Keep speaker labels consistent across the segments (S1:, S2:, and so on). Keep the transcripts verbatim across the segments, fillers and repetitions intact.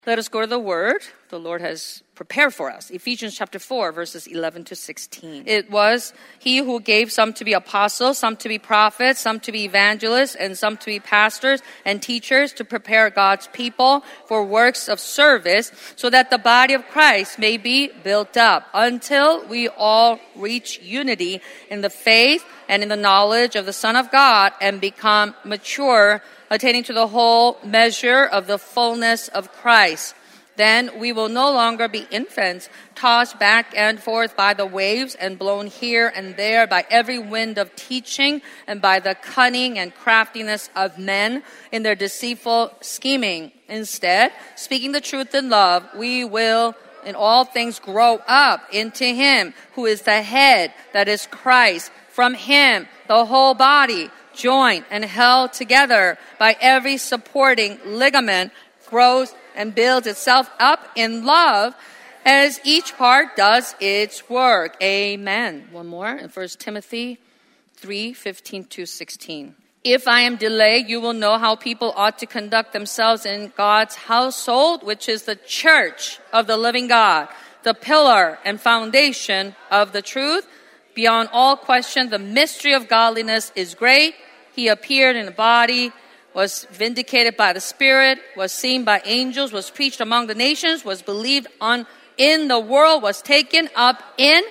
S1: Let us go to the word the Lord has prepared for us. Ephesians chapter four, verses eleven to sixteen. It was he who gave some to be apostles, some to be prophets, some to be evangelists, and some to be pastors and teachers to prepare God's people for works of service, so that the body of Christ may be built up until we all reach unity in the faith and in the knowledge of the Son of God and become mature, attaining to the whole measure of the fullness of Christ. Then we will no longer be infants, tossed back and forth by the waves and blown here and there by every wind of teaching and by the cunning and craftiness of men in their deceitful scheming. Instead, speaking the truth in love, we will in all things grow up into Him who is the head, that is Christ. From Him, the whole body, joined and held together by every supporting ligament, grows and builds itself up in love as each part does its work. Amen. One more in First Timothy three, fifteen to sixteen. If I am delayed, you will know how people ought to conduct themselves in God's household, which is the church of the living God, the pillar and foundation of the truth. Beyond all question, the mystery of godliness is great. He appeared in a body, was vindicated by the Spirit, was seen by angels, was preached among the nations, was believed on in the world, was taken up in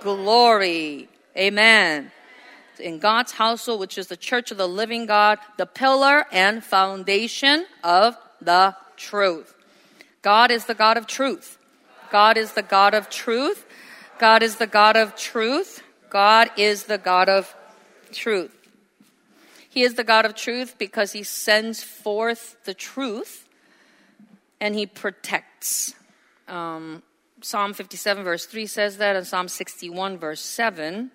S1: glory. Amen. In God's household, which is the church of the living God, the pillar and foundation of the truth. God is the God of truth. God is the God of truth. God is the God of truth. God is the God of truth. He is the God of truth because He sends forth the truth and He protects. Um, Psalm fifty-seven verse three says that, and Psalm sixty-one verse seven.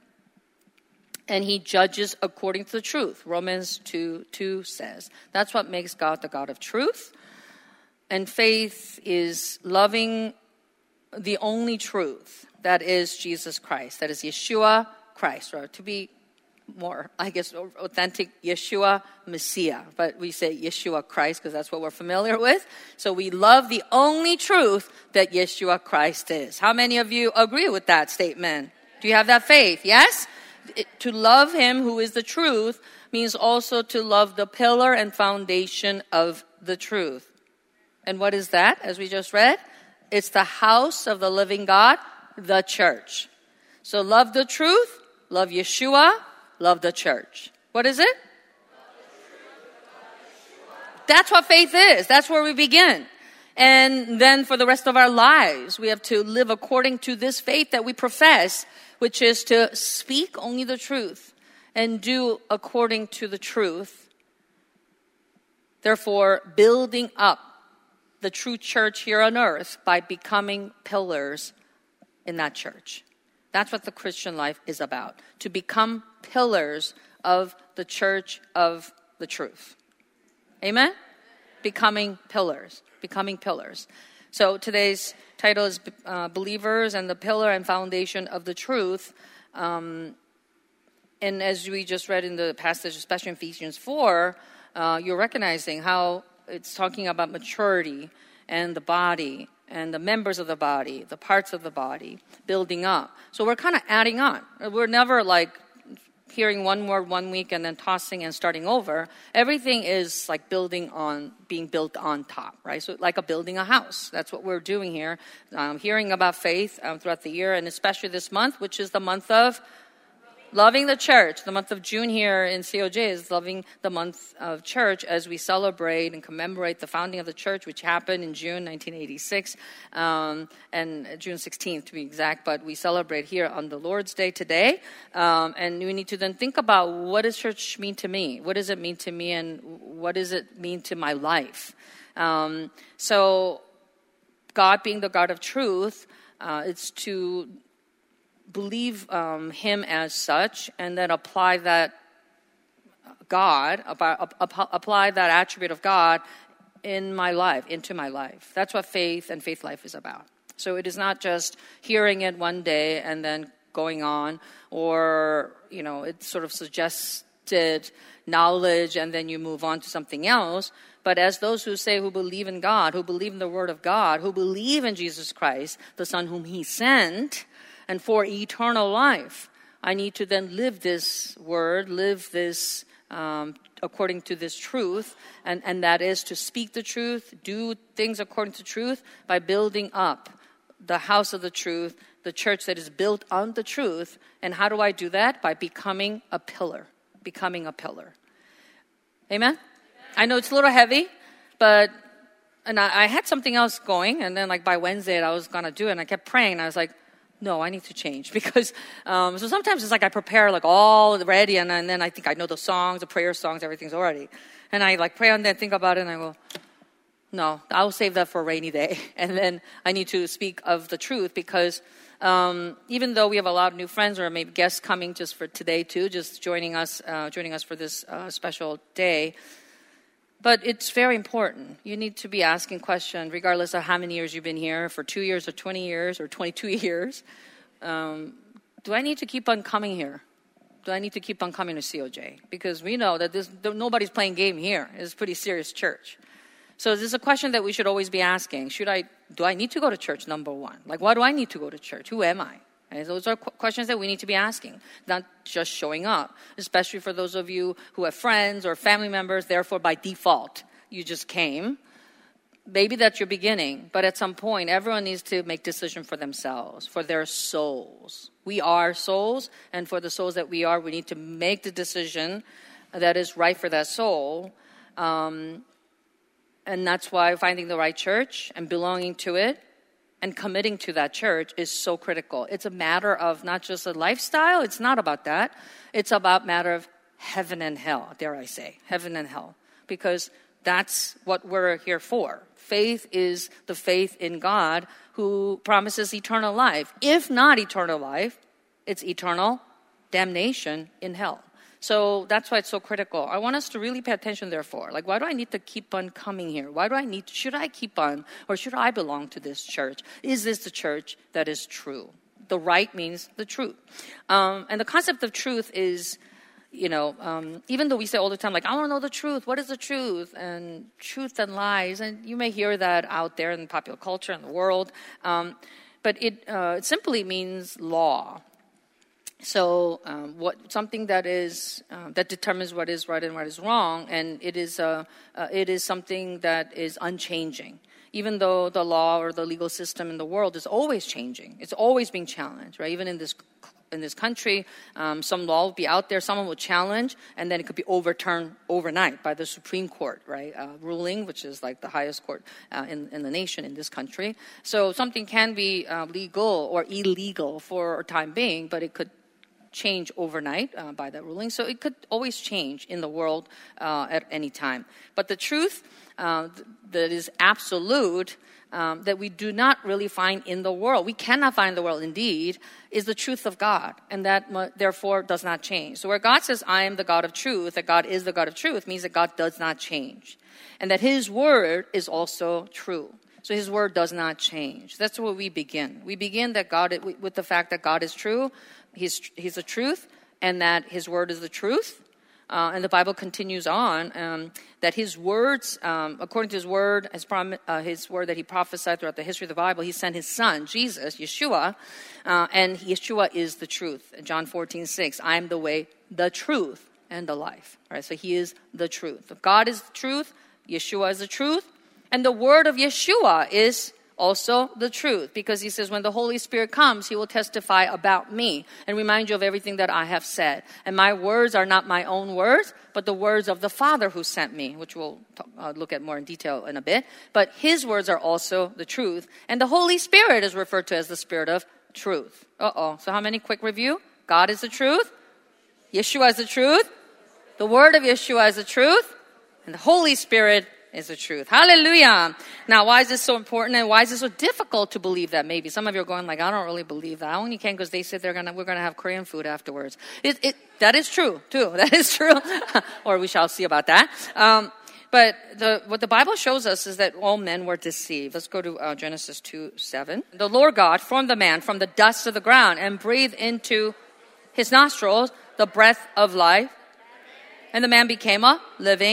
S1: And He judges according to the truth. Romans two two says. That's what makes God the God of truth. And faith is loving the only truth, that is Jesus Christ. That is Yeshua Christ, or to be more, I guess, authentic, Yeshua Messiah. But we say Yeshua Christ because that's what we're familiar with. So we love the only truth that Yeshua Christ is. How many of you agree with that statement? Do you have that faith? Yes? It, to love Him who is the truth means also to love the pillar and foundation of the truth. And what is that, as we just read? It's the house of the living God, the church. So love the truth, love Yeshua, love the church. What is it? That's what faith is. That's where we begin. And then for the rest of our lives, we have to live according to this faith that we profess, which is to speak only the truth and do according to the truth. Therefore, building up the true church here on earth by becoming pillars in that church. That's what the Christian life is about. To become pillars of the church of the truth. Amen? Becoming pillars. Becoming pillars. So today's title is uh, Believers and the Pillar and Foundation of the Truth. Um, and as we just read in the passage, especially in Ephesians four, uh, you're recognizing how it's talking about maturity and the body and the members of the body, the parts of the body, building up. So we're kind of adding on. We're never like hearing one word one week and then tossing and starting over. Everything is like building on, being built on top, right? So like a building a house. That's what we're doing here. Um, hearing about faith um, throughout the year, and especially this month, which is the month of loving the church. The month of June here in C O J is loving the month of church as we celebrate and commemorate the founding of the church, which happened in June nineteen eighty-six, um, and June sixteenth to be exact. But we celebrate here on the Lord's Day today. Um, and we need to then think about, what does church mean to me? What does it mean to me, and what does it mean to my life? Um, so God being the God of truth, uh, it's to believe um, Him as such, and then apply that God, apply that attribute of God in my life, into my life. That's what faith and faith life is about. So it is not just hearing it one day and then going on, or, you know, it's sort of suggested knowledge and then you move on to something else. but as those who say who believe in God, who believe in the Word of God, who believe in Jesus Christ, the Son whom He sent, and for eternal life, I need to then live this Word, live this um, according to this truth, and, and that is to speak the truth, do things according to truth by building up the house of the truth, the church that is built on the truth. And how do I do that? By becoming a pillar, becoming a pillar. Amen? I know it's a little heavy, but and I, I had something else going, and then like by Wednesday I was gonna do it, and I kept praying, and I was like, no, I need to change because um, so sometimes it's like I prepare like all ready, and, and then I think I know the songs, the prayer songs, everything's already, and I like pray on that, think about it, and I go, no, I'll save that for a rainy day, and then I need to speak of the truth because um, even though we have a lot of new friends or maybe guests coming just for today too, just joining us, uh, joining us for this uh, special day. But it's very important. You need to be asking questions, regardless of how many years you've been here, for two years or twenty years or twenty-two years. Um, do I need to keep on coming here? Do I need to keep on coming to C O J? Because we know that this, nobody's playing game here. It's a pretty serious church. So this is a question that we should always be asking. Should I, do I need to go to church, number one? Like, why do I need to go to church? Who am I? And those are qu- questions that we need to be asking, not just showing up, especially for those of you who have friends or family members, therefore by default, you just came. Maybe that's your beginning, but at some point, everyone needs to make decision for themselves, for their souls. We are souls, and for the souls that we are, we need to make the decision that is right for that soul. Um, and that's why finding the right church and belonging to it and committing to that church is so critical. It's a matter of not just a lifestyle. It's not about that. It's about matter of heaven and hell, dare I say, heaven and hell. Because that's what we're here for. Faith is the faith in God who promises eternal life. If not eternal life, it's eternal damnation in hell. So that's why it's so critical. I want us to really pay attention, therefore. Like, why do I need to keep on coming here? Why do I need, should I keep on, or should I belong to this church? Is this the church that is true? The right means the truth. Um, and the concept of truth is, you know, um, even though we say all the time, like, I want to know the truth. What is the truth? And truth and lies. And you may hear that out there in popular culture in the world. Um, but it, uh, it simply means law. So, um, what something that is uh, that determines what is right and what is wrong, and it is uh, uh, it is something that is unchanging. Even though the law or the legal system in the world is always changing, it's always being challenged, right? Even in this in this country, um, some law will be out there, someone will challenge, and then it could be overturned overnight by the Supreme Court, right? Uh, ruling, which is like the highest court uh, in, in the nation in this country. So something can be uh, legal or illegal for a time being, but it could change overnight uh, by that ruling. So it could always change in the world uh, at any time. But the truth uh, th- that is absolute, um, that we do not really find in the world, we cannot find in the world indeed, is the truth of God. And that mu- therefore does not change. So where God says, I am the God of truth, that God is the God of truth, means that God does not change. And that His word is also true. So His word does not change. That's where we begin. We begin that God with the fact that God is true. He's He's the truth, and that His word is the truth. Uh, and the Bible continues on um, that His words, um, according to His word, His, prom- uh, His word that He prophesied throughout the history of the Bible, He sent His Son, Jesus, Yeshua, uh, and Yeshua is the truth. John fourteen six, I am the way, the truth, and the life. All right, so He is the truth. If God is the truth, Yeshua is the truth, and the word of Yeshua is also the truth, because He says when the Holy Spirit comes, He will testify about me and remind you of everything that I have said. And my words are not my own words, but the words of the Father who sent me, which we'll talk, uh, look at more in detail in a bit. But His words are also the truth. And the Holy Spirit is referred to as the Spirit of truth. Uh-oh. So how many quick review? God is the truth. Yeshua is the truth. The word of Yeshua is the truth. And the Holy Spirit is the truth. Hallelujah. Now, why is this so important, and why is it so difficult to believe that? Maybe some of you are going like, I don't really believe that. I only can because they said they're gonna we're gonna have Korean food afterwards. It, it that is true too. That is true, or we shall see about that. Um, but the, what the Bible shows us is that all men were deceived. Let's go to uh, Genesis two seven. The Lord God formed the man from the dust of the ground and breathed into his nostrils the breath of life, and the man became a living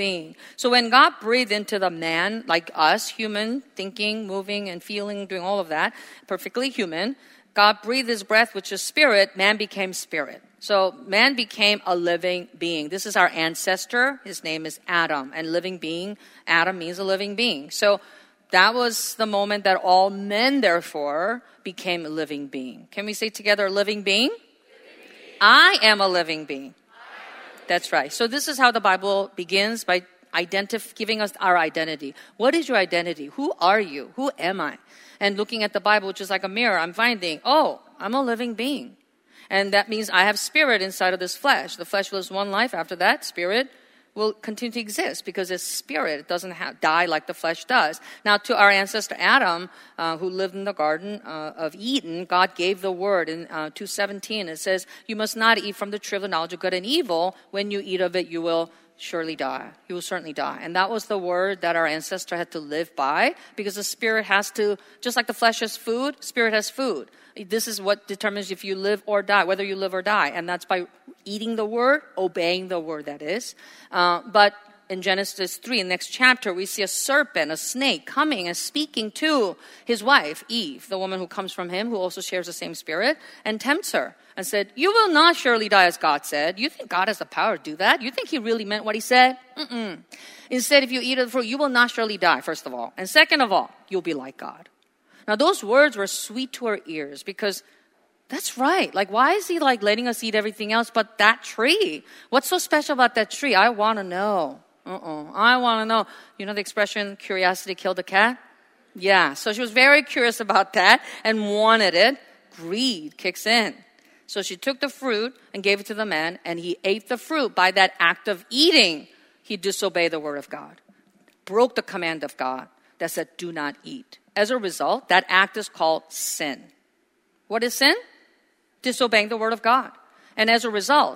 S1: being. So when God breathed into the man, like us, human, thinking, moving, and feeling, doing all of that, perfectly human, God breathed his breath, which is spirit, man became spirit. So man became a living being. This is our ancestor. His name is Adam. And living being, Adam means a living being. So that was the moment that all men, therefore, became a living being. Can we say together, a living being? Living being. I am a living being. That's right. So this is how the Bible begins, by identif- giving us our identity. What is your identity? Who are you? Who am I? And looking at the Bible, which is like a mirror, I'm finding, oh, I'm a living being. And that means I have spirit inside of this flesh. The flesh lives one life. After that, spirit will continue to exist because it's spirit. It doesn't have, die like the flesh does. Now, to our ancestor Adam, uh, who lived in the Garden uh, of Eden, God gave the word in uh, two seventeen. It says, you must not eat from the tree of the knowledge of good and evil. When you eat of it, you will surely die. You will certainly die. And that was the word that our ancestor had to live by, because the spirit has to, just like the flesh has food, spirit has food. This is what determines if you live or die, whether you live or die. And that's by eating the word, obeying the word, that is. Uh, but in Genesis three, in the next chapter, we see a serpent, a snake, coming and speaking to his wife, Eve, the woman who comes from him, who also shares the same spirit, and tempts her and said, you will not surely die as God said. You think God has the power to do that? You think he really meant what he said? Mm-mm. Instead, if you eat of the fruit, you will not surely die, first of all. And second of all, you'll be like God. Now, those words were sweet to our ears, because that's right. Like, why is he like letting us eat everything else but that tree? What's so special about that tree? I want to know. Uh-uh. I want to know. You know the expression, curiosity killed the cat? Yeah. So she was very curious about that and wanted it. Greed kicks in. So she took the fruit and gave it to the man, and he ate the fruit. By that act of eating, he disobeyed the word of God, broke the command of God that said, do not eat. As a result, that act is called sin. What is sin? Disobeying the word of God. And as a result,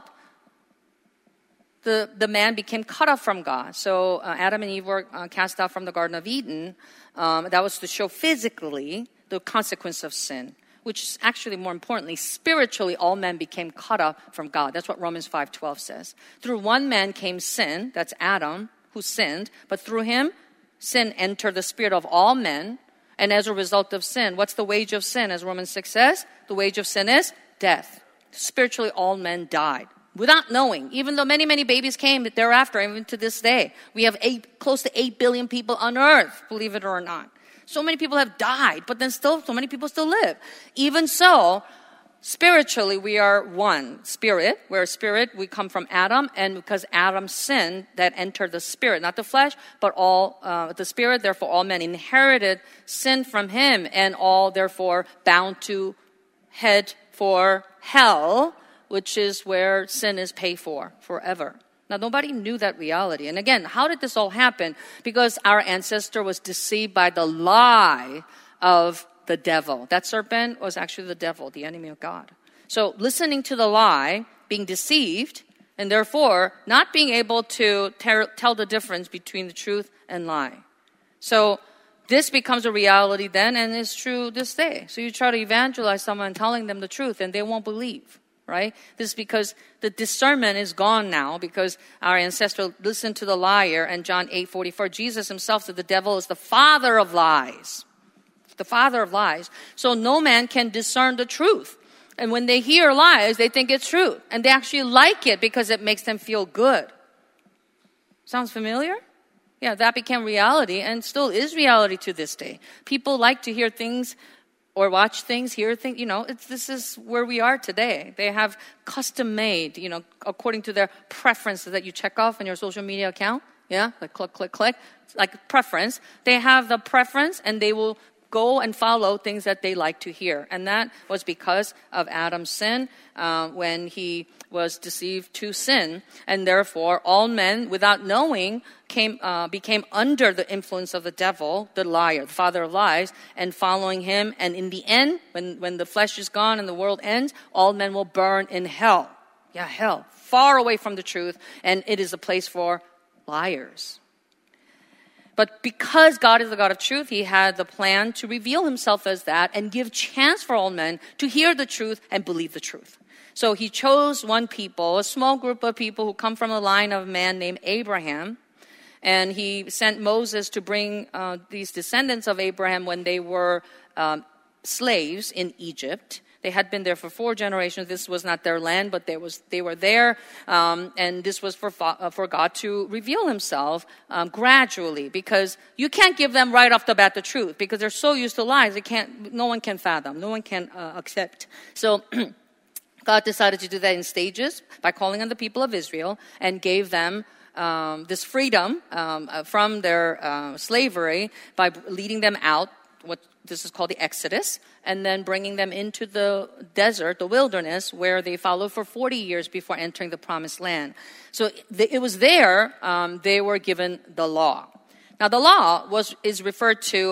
S1: the, the man became cut off from God. So uh, Adam and Eve were uh, cast out from the Garden of Eden. Um, that was to show physically the consequence of sin, which is actually, more importantly, spiritually, all men became cut off from God. That's what Romans five twelve says. Through one man came sin, that's Adam, who sinned, but through him, sin entered the spirit of all men. And as a result of sin, what's the wage of sin? As Romans six says, the wage of sin is death. Spiritually, all men died without knowing, even though many, many babies came thereafter, even to this day. We have eight, close to eight billion people on earth, believe it or not. So many people have died, but then still, so many people still live. Even so, spiritually, we are one spirit. We're spirit. We come from Adam, and because Adam sinned, that entered the spirit, not the flesh, but all uh, the spirit. Therefore, all men inherited sin from him, and all therefore bound to head for hell, which is where sin is paid for forever. Now, nobody knew that reality. And again, how did this all happen? Because our ancestor was deceived by the lie of the devil. That serpent was actually the devil, the enemy of God. So listening to the lie, being deceived, and therefore not being able to ter- tell the difference between the truth and lie. So this becomes a reality then, and it's true this day. So you try to evangelize someone telling them the truth, and they won't believe. Right? This is because the discernment is gone now, because our ancestor listened to the liar. And John eight forty-four, Jesus himself said the devil is the father of lies. The father of lies. So no man can discern the truth. And when they hear lies, they think it's truth. And they actually like it because it makes them feel good. Sounds familiar? Yeah, that became reality and still is reality to this day. People like to hear things or watch things, hear things, you know, it's, this is where we are today. They have custom-made, you know, according to their preferences that you check off on your social media account. Yeah, like click, click, click, like preference. They have the preference, and they will go and follow things that they like to hear. And that was because of Adam's sin, uh, when he was deceived to sin. And therefore, all men, without knowing, came uh, became under the influence of the devil, the liar, the father of lies, and following him. And in the end, when, when the flesh is gone and the world ends, all men will burn in hell. Yeah, hell. Far away from the truth. And it is a place for liars. But because God is the God of truth, he had the plan to reveal himself as that and give chance for all men to hear the truth and believe the truth. So he chose one people, a small group of people who come from the line of a man named Abraham. and he sent Moses to bring uh, these descendants of Abraham when they were um, slaves in Egypt. They had been there for four generations. This was not their land, but they was they were there, um, and this was for uh, for God to reveal Himself um, gradually, because you can't give them right off the bat the truth, because they're so used to lies. They can't. No one can fathom. No one can uh, accept. So God decided to do that in stages by calling on the people of Israel and gave them um, this freedom um, uh, from their uh, slavery by leading them out. What this is called the Exodus, and then bringing them into the desert, the wilderness, where they followed for forty years before entering the promised land. So it was there um, they were given the law. Now the law was is referred to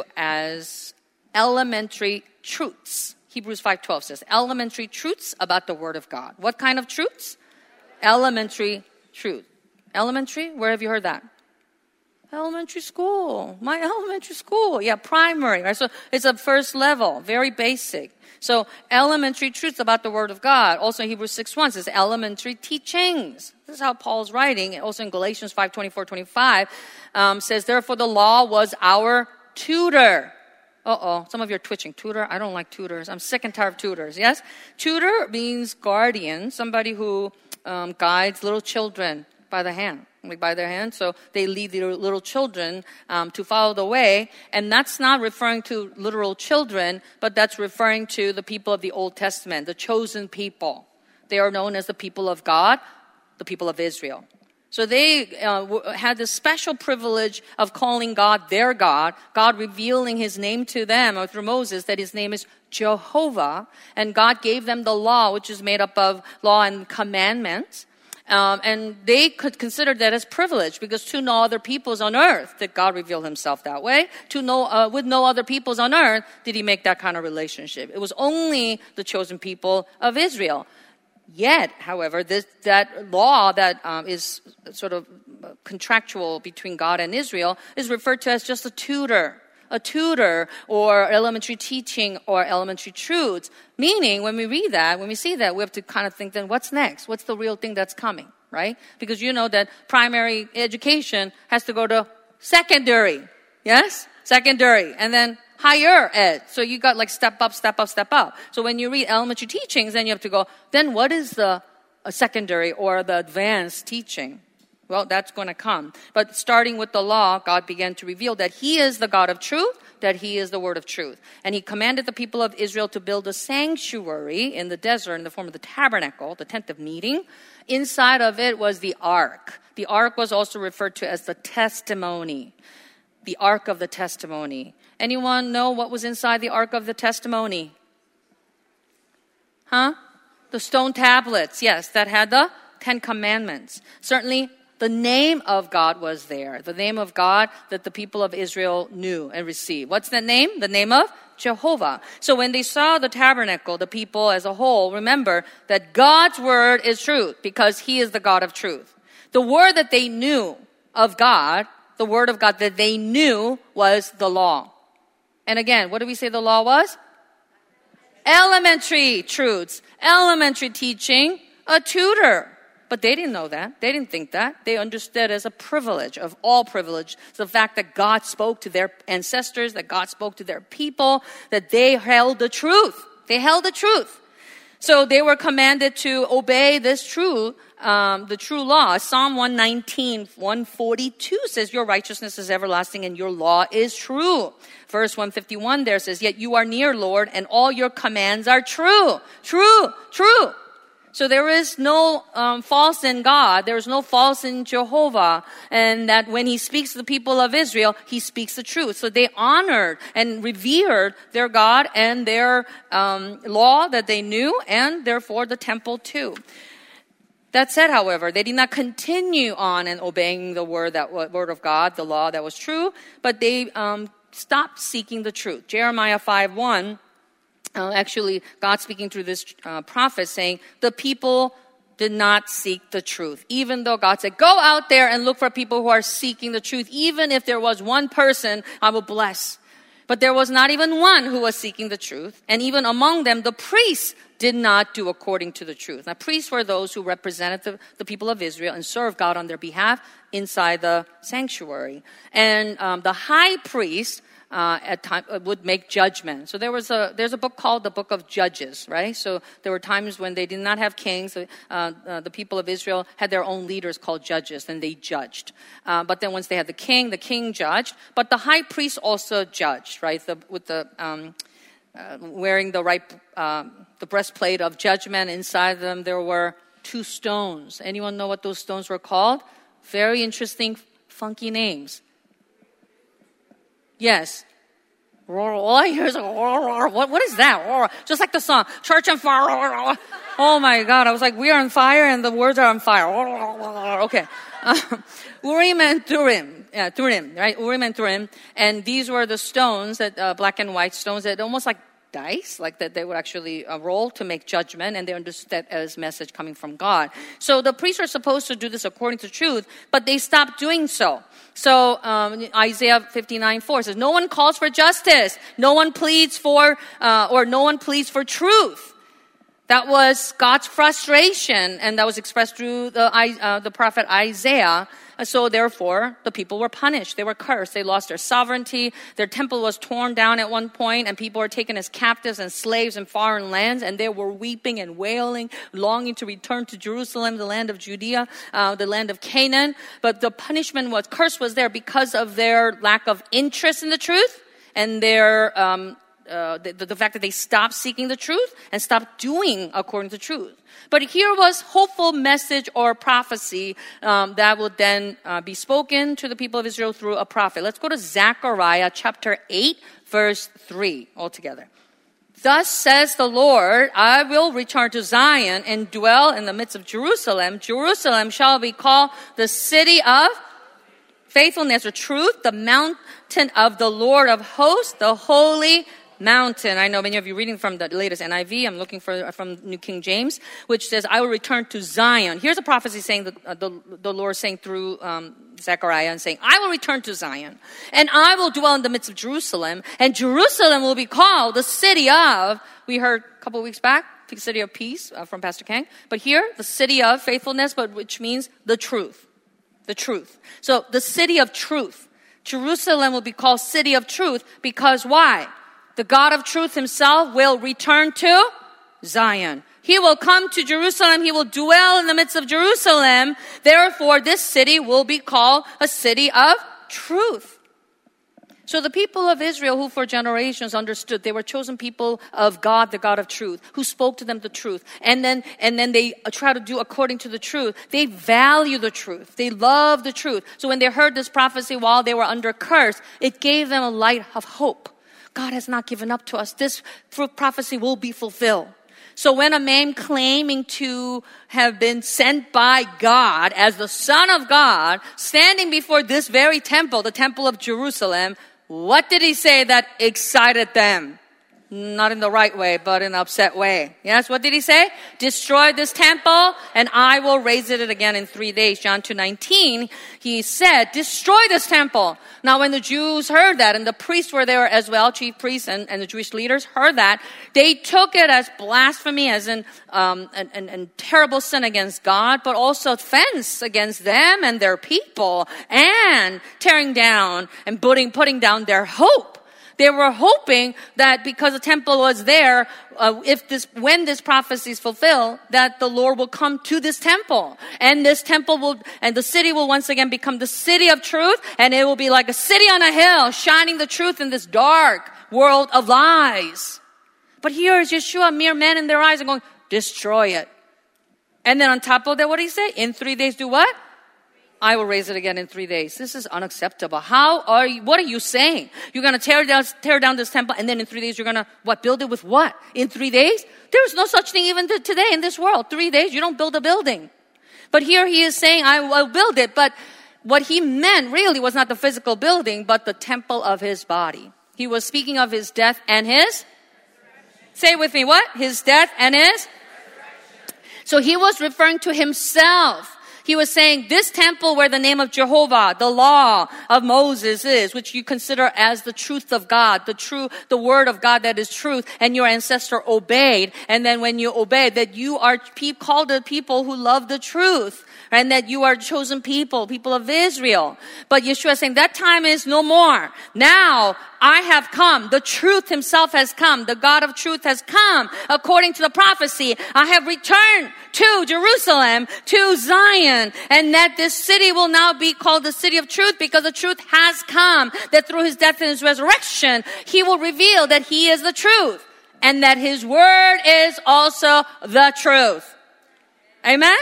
S1: as elementary truths. Hebrews five twelve says elementary truths about the Word of God. What kind of truths? Elementary truth. Elementary? Where have you heard that? Elementary school, my elementary school. Yeah, primary, right? So it's a first level, very basic. So elementary truths about the Word of God. Also in Hebrews six one says elementary teachings. This is how Paul's writing. Also in Galatians five twenty-four twenty-five um, says, therefore the law was our tutor. Uh-oh, some of you are twitching. Tutor? I don't like tutors. I'm sick and tired of tutors, yes? Tutor means guardian, somebody who um, guides little children by the hand. Like by their hand, so they lead their little children um, to follow the way. And that's not referring to literal children, but that's referring to the people of the Old Testament, the chosen people. They are known as the people of God, the people of Israel. So they uh, w- had the special privilege of calling God their God, God revealing His name to them or through Moses, that His name is Jehovah. And God gave them the law, which is made up of law and commandments. Um, and they could consider that as privilege, because to no other peoples on earth did God reveal Himself that way. To no, uh, with no other peoples on earth did He make that kind of relationship. It was only the chosen people of Israel. Yet, however, this, that law that um, is sort of contractual between God and Israel is referred to as just a tutor. A tutor or elementary teaching or elementary truths. Meaning, when we read that, when we see that, we have to kind of think, then what's next? What's the real thing that's coming, right? Because you know that primary education has to go to secondary, yes? Secondary, and then higher ed. So you got like step up, step up, step up. So when you read elementary teachings, then you have to go, then what is the a secondary or the advanced teaching? Well, that's going to come. But starting with the law, God began to reveal that He is the God of truth, that He is the Word of truth. And He commanded the people of Israel to build a sanctuary in the desert in the form of the tabernacle, the tent of meeting. Inside of it was the ark. The ark was also referred to as the testimony. The ark of the testimony. Anyone know what was inside the ark of the testimony? Huh? The stone tablets, yes, that had the Ten Commandments. Certainly, the name of God was there. The name of God that the people of Israel knew and received. What's the name? The name of Jehovah. So when they saw the tabernacle, the people as a whole, remember that God's word is truth because He is the God of truth. The word that they knew of God, the word of God that they knew was the law. And again, what did we say the law was? Elementary truths, elementary teaching, a tutor. But they didn't know that. They didn't think that. They understood as a privilege of all privilege. The fact that God spoke to their ancestors, that God spoke to their people, that they held the truth. They held the truth. So they were commanded to obey this true, um, the true law. Psalm one nineteen, one forty-two says, your righteousness is everlasting and your law is true. Verse one fifty-one there says, yet you are near, Lord, and all your commands are true. True, true. So there is no um, false in God. There is no false in Jehovah. And that when He speaks to the people of Israel, He speaks the truth. So they honored and revered their God and their um, law that they knew, and therefore the temple too. That said, however, they did not continue on and obeying the word that word of God, the law that was true, but they um, stopped seeking the truth. Jeremiah five one. Uh, actually, God speaking through this uh, prophet saying, the people did not seek the truth. Even though God said, go out there and look for people who are seeking the truth. Even if there was one person, I will bless. But there was not even one who was seeking the truth. And even among them, the priests did not do according to the truth. Now, priests were those who represented the, the people of Israel and served God on their behalf inside the sanctuary. And um, the high priest uh, at time uh, would make judgment. So there was a there's a book called the Book of Judges, right? So there were times when they did not have kings. Uh, uh, the people of Israel had their own leaders called judges, and they judged. Uh, but then once they had the king, the king judged. But the high priest also judged, right? The, with the um, uh, wearing the right uh, the breastplate of judgment. Inside them there were two stones. Anyone know what those stones were called? Very interesting, funky names. Yes. All I hear is like, what, what is that? Just like the song, Church on Fire. Oh my God. I was like, we are on fire and the words are on fire. Okay. Uh, Urim and Thummim. Yeah, Thummim, right? Urim and Thummim. And these were the stones, that uh, black and white stones that almost like dice, like that they would actually uh, roll to make judgment, and they understood that as message coming from God. So the priests are supposed to do this according to truth, but they stopped doing so. So um, Isaiah fifty-nine four says, "No one calls for justice, no one pleads for, uh, or no one pleads for truth." That was God's frustration, and that was expressed through the uh, the prophet Isaiah. So therefore, the people were punished. They were cursed. They lost their sovereignty. Their temple was torn down at one point, and people were taken as captives and slaves in foreign lands, and they were weeping and wailing, longing to return to Jerusalem, the land of Judea, uh, the land of Canaan. But the punishment was, curse was there because of their lack of interest in the truth and their um, Uh, the, the fact that they stopped seeking the truth and stopped doing according to truth. But here was hopeful message or prophecy um, that would then uh, be spoken to the people of Israel through a prophet. Let's go to Zechariah chapter eight, verse three altogether. Thus says the Lord, I will return to Zion and dwell in the midst of Jerusalem. Jerusalem shall be called the city of faithfulness or truth, the mountain of the Lord of hosts, the holy mountain. I know many of you reading from the latest N I V. I'm looking for from New King James, which says, I will return to Zion. Here's a prophecy saying that uh, the, the Lord saying through um, Zechariah and saying, I will return to Zion and I will dwell in the midst of Jerusalem, and Jerusalem will be called the city of, we heard a couple of weeks back, the city of peace uh, from Pastor Kang. But here, the city of faithfulness, but which means the truth. The truth. So the city of truth. Jerusalem will be called city of truth because why? The God of truth himself will return to Zion. He will come to Jerusalem. He will dwell in the midst of Jerusalem. Therefore, this city will be called a city of truth. So the people of Israel, who for generations understood, they were chosen people of God, the God of truth, who spoke to them the truth. And then, and then they try to do according to the truth. They value the truth. They love the truth. So when they heard this prophecy while they were under curse, it gave them a light of hope. God has not given up to us. This prophecy will be fulfilled. So when a man claiming to have been sent by God as the Son of God, standing before this very temple, the temple of Jerusalem, what did he say that excited them? Not in the right way, but in an upset way. Yes, what did he say? Destroy this temple and I will raise it again in three days. John two nineteen, he said, destroy this temple. Now when the Jews heard that, and the priests were there as well, chief priests and, and the Jewish leaders heard that, they took it as blasphemy, as in um, an, an, an terrible sin against God, but also offense against them and their people, and tearing down and putting, putting down their hope. They were hoping that because the temple was there, uh, if this, when this prophecy is fulfilled, that the Lord will come to this temple. And this temple will, and the city will once again become the city of truth, and it will be like a city on a hill, shining the truth in this dark world of lies. But here is Yeshua, mere man in their eyes, and going, destroy it. And then on top of that, what did he say? In three days, do what? I will raise it again in three days. This is unacceptable. How are you, what are you saying? You're going to tear down, tear down this temple, and then in three days you're going to, what, build it with what? In three days? There's no such thing even today in this world. Three days, you don't build a building. But here he is saying, I will build it. But what he meant really was not the physical building, but the temple of his body. He was speaking of his death and his, say with me, what? His death and his? So he was referring to himself. He was saying, this temple where the name of Jehovah, the law of Moses is, which you consider as the truth of God, the true, the word of God that is truth, and your ancestor obeyed. And then when you obeyed, that you are pe- called the people who love the truth. And that you are chosen people, people of Israel. But Yeshua is saying that time is no more. Now I have come. The truth himself has come. The God of truth has come. According to the prophecy, I have returned to Jerusalem, to Zion. And that this city will now be called the city of truth because the truth has come. That through his death and his resurrection, he will reveal that he is the truth. And that his word is also the truth. Amen?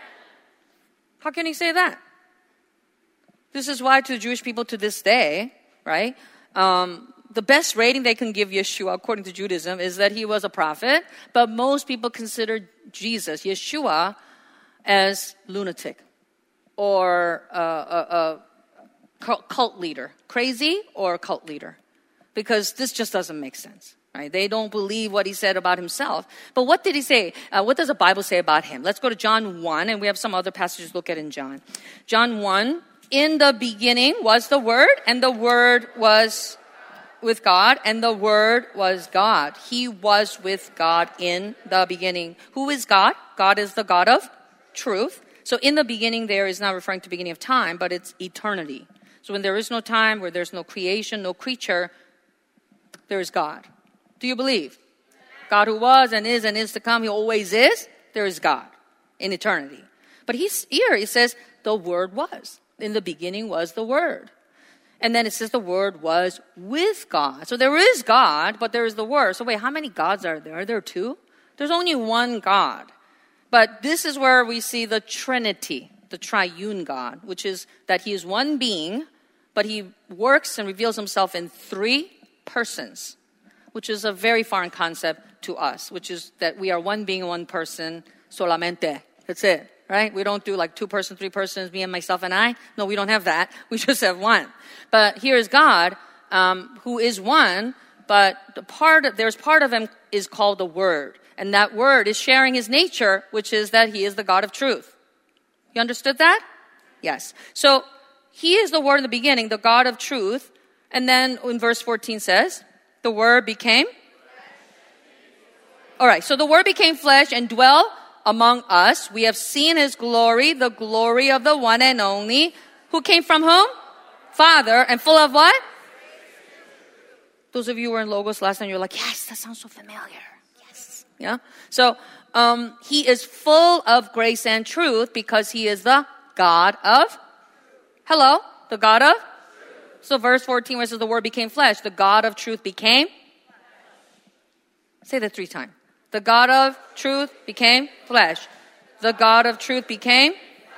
S1: How can he say that? This is why to the Jewish people to this day, right, um, the best rating they can give Yeshua, according to Judaism, is that he was a prophet. But most people consider Jesus, Yeshua, as lunatic or a, a, a cult leader. Crazy or a cult leader. Because this just doesn't make sense. Right? They don't believe what he said about himself. But what did he say? Uh, what does the Bible say about him? Let's go to John one, and we have some other passages to look at in John. John one, in the beginning was the Word, and the Word was with God, and the Word was God. He was with God in the beginning. Who is God? God is the God of truth. So in the beginning there is not referring to beginning of time, but it's eternity. So when there is no time, where there's no creation, no creature, there is God. Do you believe? God who was and is and is to come, he always is. There is God in eternity. But he's here, he says, the Word was. In the beginning was the Word. And then it says the Word was with God. So there is God, but there is the Word. So wait, how many gods are there? Are there two? There's only one God. But this is where we see the Trinity, the triune God, which is that he is one being, but he works and reveals himself in three persons. Which is a very foreign concept to us, which is that we are one being, one person, solamente. That's it, right? We don't do like two persons, three persons, me and myself and I. No, we don't have that. We just have one. But here is God, um, who is one, but the part of, there's part of him is called the Word. And that Word is sharing his nature, which is that he is the God of truth. You understood that? Yes. So he is the Word in the beginning, the God of truth. And then in verse fourteen says, the Word became? All right, so the Word became flesh and dwelt among us. We have seen his glory, the glory of the one and only. Who came from whom? Father, and full of what? Those of you who were in Logos last time, you're like, yes, that sounds so familiar. Yes. Yeah? So, um, he is full of grace and truth because he is the God of? Hello? The God of? So verse fourteen, where it says the Word became flesh, the God of truth became? Say that three times. The God of truth became flesh. The God of truth became?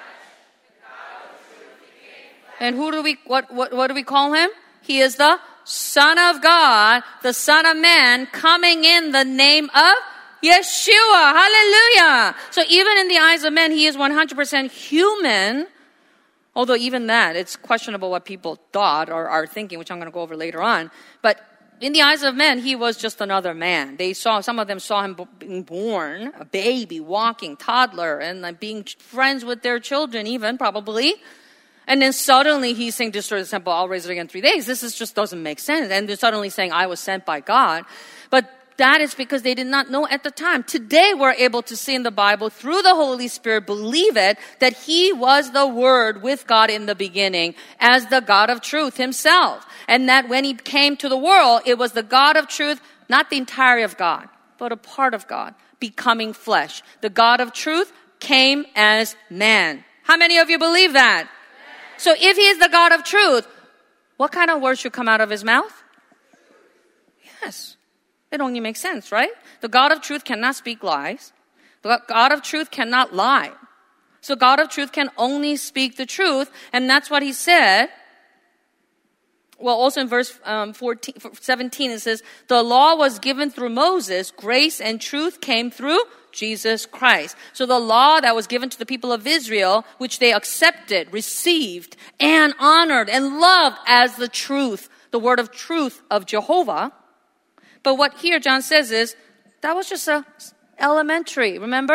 S1: And who do we, what, what, what do we call him? He is the Son of God, the Son of Man, coming in the name of Yeshua. Hallelujah. So even in the eyes of men, he is one hundred percent human. Although even that, it's questionable what people thought or are thinking, which I'm going to go over later on. But in the eyes of men, he was just another man. They saw, some of them saw him being born, a baby, walking, toddler, and like being friends with their children even, probably. And then suddenly he's saying, destroy the temple, I'll raise it again in three days. This is just doesn't make sense. And they're suddenly saying, I was sent by God. But that is because they did not know at the time. Today we're able to see in the Bible through the Holy Spirit, believe it, that he was the Word with God in the beginning as the God of truth himself. And that when he came to the world, it was the God of truth, not the entirety of God, but a part of God, becoming flesh. The God of truth came as man. How many of you believe that? So if he is the God of truth, what kind of words should come out of his mouth? Yes. It only makes sense, right? The God of truth cannot speak lies. The God of truth cannot lie. So God of truth can only speak the truth. And that's what he said. Well, also in verse um, fourteen, seventeen, it says, the law was given through Moses. Grace and truth came through Jesus Christ. So the law that was given to the people of Israel, which they accepted, received, and honored, and loved as the truth, the word of truth of Jehovah. But what here John says is, that was just a elementary, remember?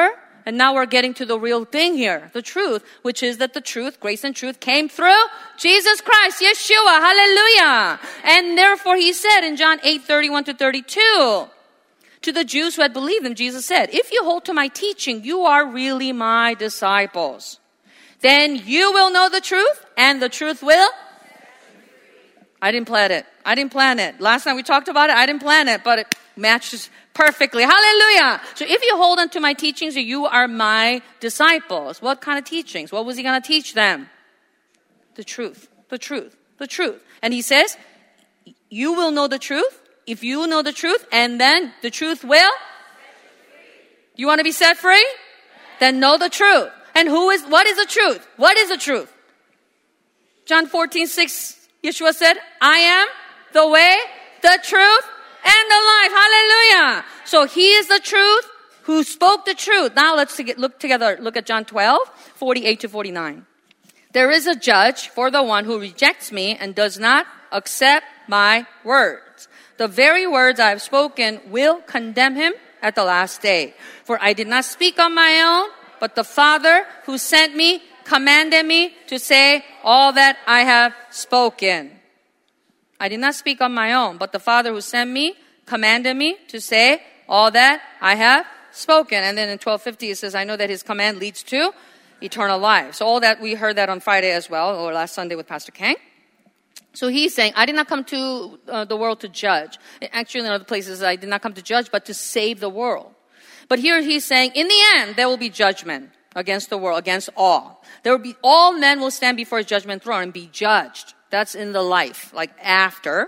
S1: And now we're getting to the real thing here, the truth, which is that the truth, grace and truth came through Jesus Christ, Yeshua, hallelujah. And therefore he said in John eight, thirty-one to thirty-two, to the Jews who had believed him, Jesus said, if you hold to my teaching, you are really my disciples. Then you will know the truth, and the truth will. I didn't plan it. I didn't plan it. Last time we talked about it, I didn't plan it, but it matches perfectly. Hallelujah. So if you hold on to my teachings, you are my disciples. What kind of teachings? What was he going to teach them? The truth, the truth, the truth. And he says, you will know the truth. If you know the truth, and then the truth will. You want to be set free? Then know the truth. And who is, what is the truth? What is the truth? John fourteen, six, Yeshua said, I am the way, the truth, and the life. Hallelujah. So he is the truth who spoke the truth. Now let's look together. Look at John twelve, forty-eight to forty-nine. There is a judge for the one who rejects me and does not accept my words. The very words I have spoken will condemn him at the last day. For I did not speak on my own, but the Father who sent me commanded me to say all that I have spoken. I did not speak on my own, but the Father who sent me commanded me to say all that I have spoken. And then in twelve fifty it says, I know that his command leads to eternal life. So all that, we heard that on Friday as well, or last Sunday with Pastor Kang. So he's saying, I did not come to uh, the world to judge. Actually, in other places, I did not come to judge, but to save the world. But here he's saying, in the end, there will be judgment against the world, against all. There will be, all men will stand before his judgment throne and be judged. That's in the life, like after.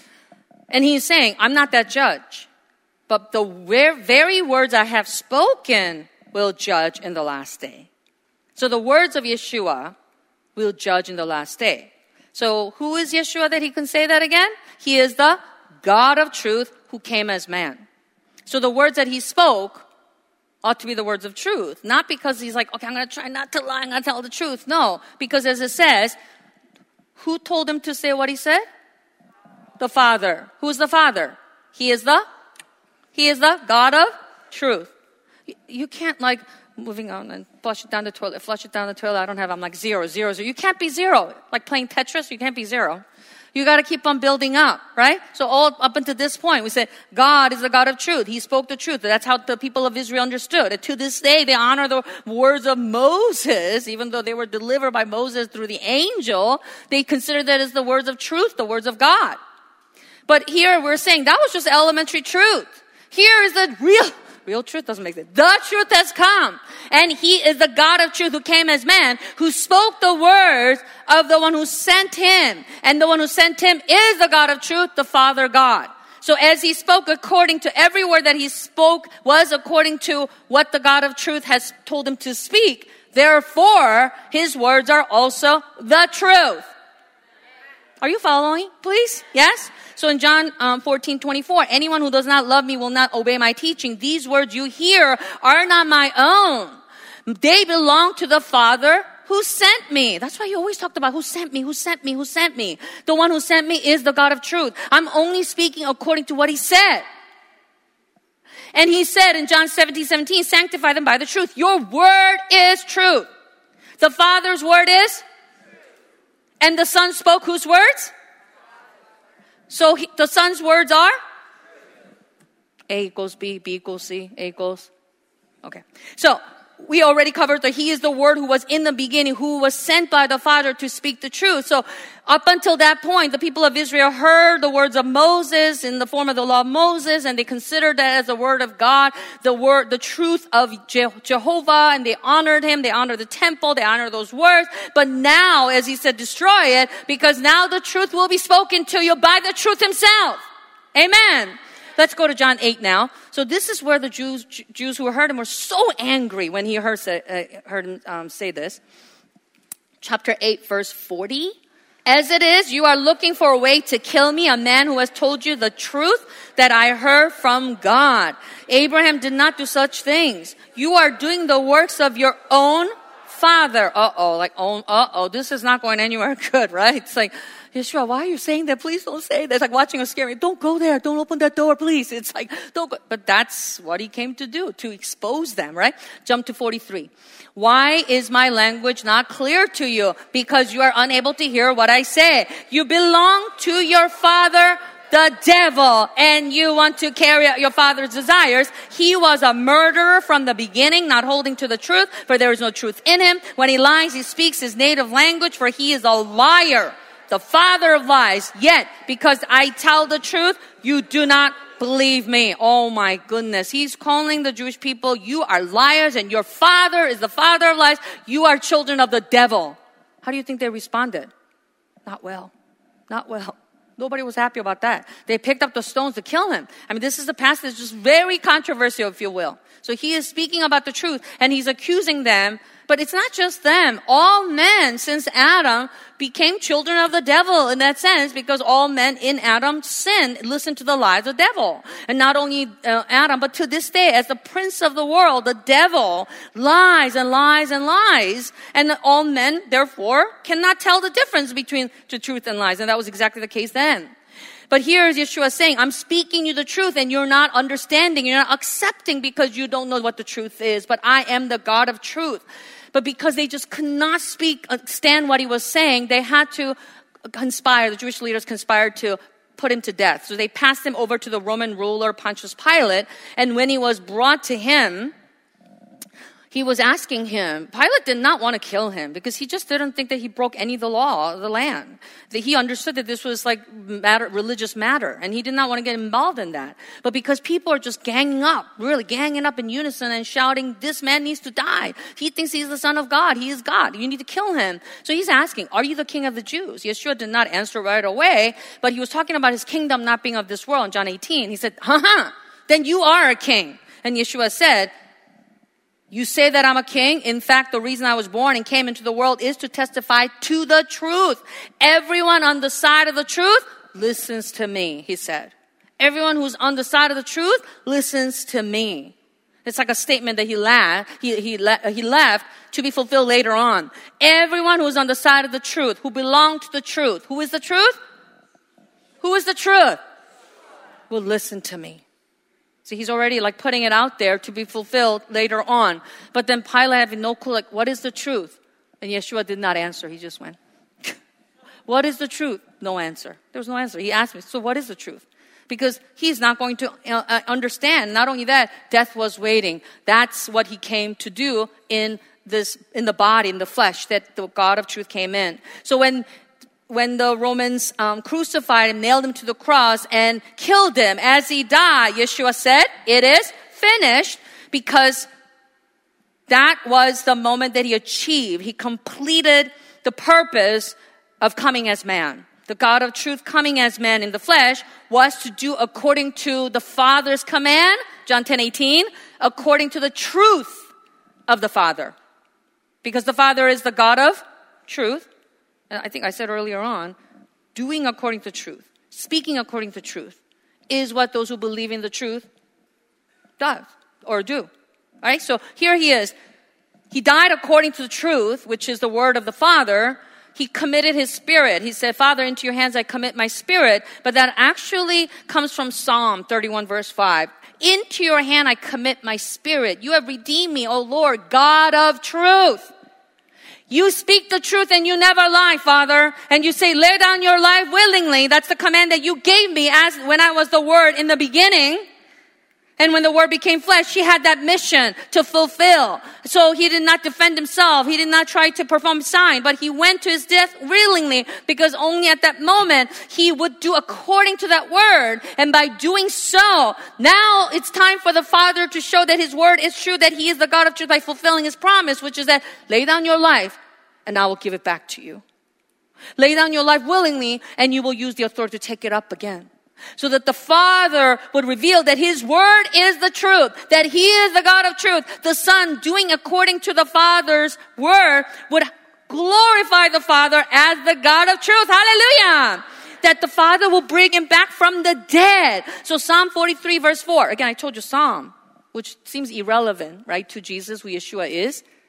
S1: And he's saying, I'm not that judge. But the very words I have spoken will judge in the last day. So the words of Yeshua will judge in the last day. So who is Yeshua that he can say that again? He is the God of truth who came as man. So the words that he spoke ought to be the words of truth. Not because he's like, okay, I'm going to try not to lie, I'm going to tell the truth. No, because as it says, who told him to say what he said? The Father. Who's the Father? He is the, he is the God of truth. You, you can't like, moving on and flush it down the toilet, flush it down the toilet. I don't have, I'm like zero, zero, zero. You can't be zero. Like playing Tetris, you can't be zero. You got to keep on building up, right? So all up until this point, we said, God is the God of truth. He spoke the truth. That's how the people of Israel understood. And to this day, they honor the words of Moses, even though they were delivered by Moses through the angel. They consider that as the words of truth, the words of God. But here we're saying that was just elementary truth. Here is the real Real truth doesn't make sense. The truth has come. And he is the God of truth who came as man, who spoke the words of the one who sent him. And the one who sent him is the God of truth, the Father God. So as he spoke according to every word that he spoke was according to what the God of truth has told him to speak. Therefore, his words are also the truth. Are you following, please? Yes? So in John um, fourteen twenty-four, anyone who does not love me will not obey my teaching. These words you hear are not my own. They belong to the Father who sent me. That's why you always talked about who sent me, who sent me, who sent me. The one who sent me is the God of truth. I'm only speaking according to what he said. And he said in John seventeen seventeen, sanctify them by the truth. Your word is truth. The Father's word is? And the Son spoke whose words? So he, the Son's words are? A equals B, B equals C, A equals. Okay. So we already covered that he is the Word who was in the beginning, who was sent by the Father to speak the truth. So up until that point, the people of Israel heard the words of Moses in the form of the law of Moses, and they considered that as the word of God, the word, the truth of Je- Jehovah, and they honored him, they honored the temple, they honored those words. But now, as he said, destroy it, because now the truth will be spoken to you by the truth himself. Amen. Let's go to John eight now. So this is where the Jews Jews who heard him were so angry when he heard, uh, heard him um, say this. Chapter eight, verse forty. As it is, you are looking for a way to kill me, a man who has told you the truth that I heard from God. Abraham did not do such things. You are doing the works of your own father. Uh-oh, like, oh, uh-oh, this is not going anywhere good, right? It's like, Yeshua, why are you saying that? Please don't say that. It's like watching a scary, don't go there. Don't open that door, please. It's like, don't go. But that's what he came to do, to expose them, right? Jump to forty-three. Why is my language not clear to you? Because you are unable to hear what I say. You belong to your father, the devil, and you want to carry out your father's desires. He was a murderer from the beginning, not holding to the truth, for there is no truth in him. When he lies, he speaks his native language, for he is a liar, the father of lies. Yet, because I tell the truth, you do not believe me. Oh my goodness. He's calling the Jewish people, you are liars, and your father is the father of lies. You are children of the devil. How do you think they responded? Not well. Not well. Nobody was happy about that. They picked up the stones to kill him. I mean, this is a passage that's just very controversial, if you will. So he is speaking about the truth, and he's accusing them. But it's not just them. All men since Adam became children of the devil in that sense, because all men in Adam sinned, listened to the lies of the devil. And not only uh, Adam, but to this day, as the prince of the world, the devil lies and lies and lies. And all men, therefore, cannot tell the difference between the truth and lies. And that was exactly the case then. But here is Yeshua saying, I'm speaking you the truth and you're not understanding, you're not accepting because you don't know what the truth is. But I am the God of truth. But because they just could not speak, understand what he was saying, they had to conspire, the Jewish leaders conspired to put him to death. So they passed him over to the Roman ruler Pontius Pilate. And when he was brought to him, he was asking him, Pilate did not want to kill him because he just didn't think that he broke any of the law of the land. That he understood that this was like matter, religious matter, and he did not want to get involved in that. But because people are just ganging up, really ganging up in unison and shouting, this man needs to die. He thinks he's the son of God. He is God. You need to kill him. So he's asking, are you the king of the Jews? Yeshua did not answer right away, but he was talking about his kingdom not being of this world in John eighteen. He said, ha-ha, then you are a king. And Yeshua said, you say that I'm a king. In fact, the reason I was born and came into the world is to testify to the truth. Everyone on the side of the truth listens to me, he said. Everyone who's on the side of the truth listens to me. It's like a statement that he, la- he, he, le- he left to be fulfilled later on. Everyone who's on the side of the truth, who belong to the truth. Who is the truth? Who is the truth? Will listen to me. So he's already like putting it out there to be fulfilled later on. But then Pilate having no clue, like, what is the truth? And Yeshua did not answer. He just went, what is the truth? No answer. There was no answer. He asked me, so what is the truth? Because he's not going to uh, understand. Not only that, death was waiting. That's what he came to do in this, in the body, in the flesh, that the God of truth came in. So when When the Romans um, crucified him, nailed him to the cross, and killed him, as he died, Yeshua said, it is finished, because that was the moment that he achieved. He completed the purpose of coming as man. The God of truth coming as man in the flesh was to do according to the Father's command, John ten eighteen, according to the truth of the Father. Because the Father is the God of truth. I think I said earlier on, doing according to truth, speaking according to truth, is what those who believe in the truth does or do. All right? So here he is. He died according to the truth, which is the word of the Father. He committed his spirit. He said, Father, into your hands I commit my spirit. But that actually comes from Psalm thirty-one, verse five. Into your hand I commit my spirit. You have redeemed me, O Lord, God of truth. You speak the truth and you never lie, Father. And you say, lay down your life willingly. That's the command that you gave me as when I was the Word in the beginning. And when the Word became flesh, he had that mission to fulfill. So he did not defend himself. He did not try to perform sign, but he went to his death willingly, because only at that moment he would do according to that Word. And by doing so, now it's time for the Father to show that his Word is true, that he is the God of truth, by fulfilling his promise, which is that lay down your life and I will give it back to you. Lay down your life willingly and you will use the authority to take it up again. So that the Father would reveal that his word is the truth, that he is the God of truth. The Son, doing according to the Father's word, would glorify the Father as the God of truth. Hallelujah! That the Father will bring him back from the dead. So Psalm forty-three, verse four. Again, I told you Psalm, which seems irrelevant, right, to Jesus, who Yeshua is.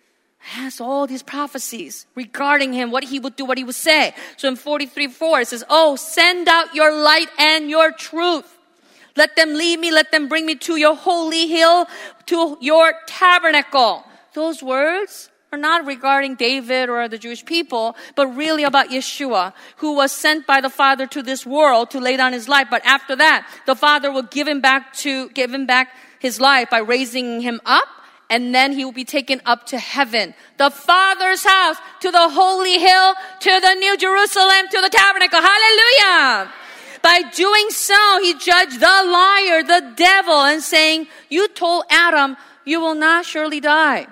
S1: has all these prophecies regarding him, what he would do, what he would say. So in forty-three four, it says, oh, send out your light and your truth. Let them lead me, let them bring me to your holy hill, to your tabernacle. Those words are not regarding David or the Jewish people, but really about Yeshua, who was sent by the Father to this world to lay down his life. But after that, the Father will give him back to give him back his life by raising him up, and then he will be taken up to heaven, the Father's house, to the holy hill, to the New Jerusalem, to the tabernacle. Hallelujah! By doing so, he judged the liar, the devil, and saying, you told Adam, you will not surely die.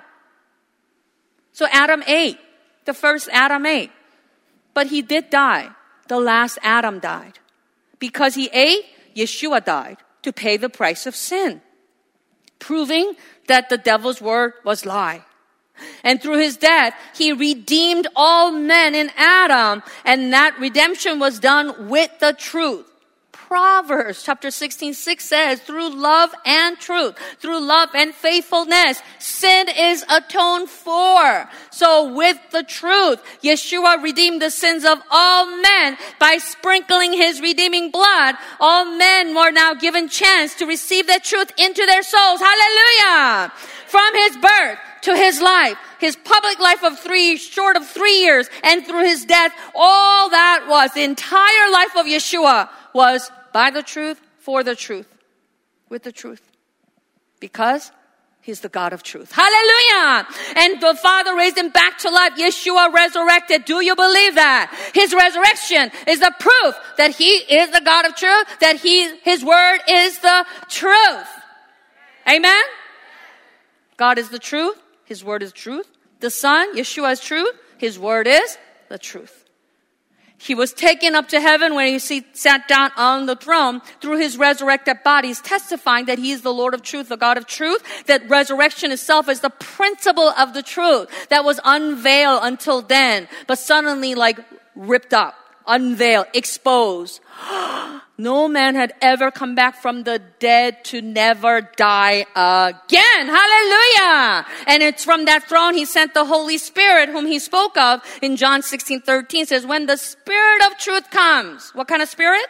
S1: So Adam ate. The first Adam ate. But he did die. The last Adam died. Because he ate, Yeshua died to pay the price of sin, proving that the devil's word was lie. And through his death, he redeemed all men in Adam, and that redemption was done with the truth. Proverbs chapter sixteen six says, through love and truth, through love and faithfulness, sin is atoned for. So with the truth, Yeshua redeemed the sins of all men by sprinkling his redeeming blood. All men were now given chance to receive that truth into their souls. Hallelujah! From his birth to his life, his public life of three, short of three years, and through his death, all that was, the entire life of Yeshua was by the truth, for the truth, with the truth. Because he's the God of truth. Hallelujah! And the Father raised him back to life. Yeshua resurrected. Do you believe that? His resurrection is the proof that he is the God of truth, that he, his word is the truth. Amen? God is the truth. His word is truth. The Son, Yeshua, is truth. His word is the truth. He was taken up to heaven when he sat down on the throne through his resurrected bodies, testifying that he is the Lord of truth, the God of truth, that resurrection itself is the principle of the truth that was unveiled until then, but suddenly like ripped up, unveiled, exposed. No man had ever come back from the dead to never die again. Hallelujah! And it's from that throne he sent the Holy Spirit, whom he spoke of in John sixteen thirteen. Says, when the Spirit of truth comes, what kind of Spirit?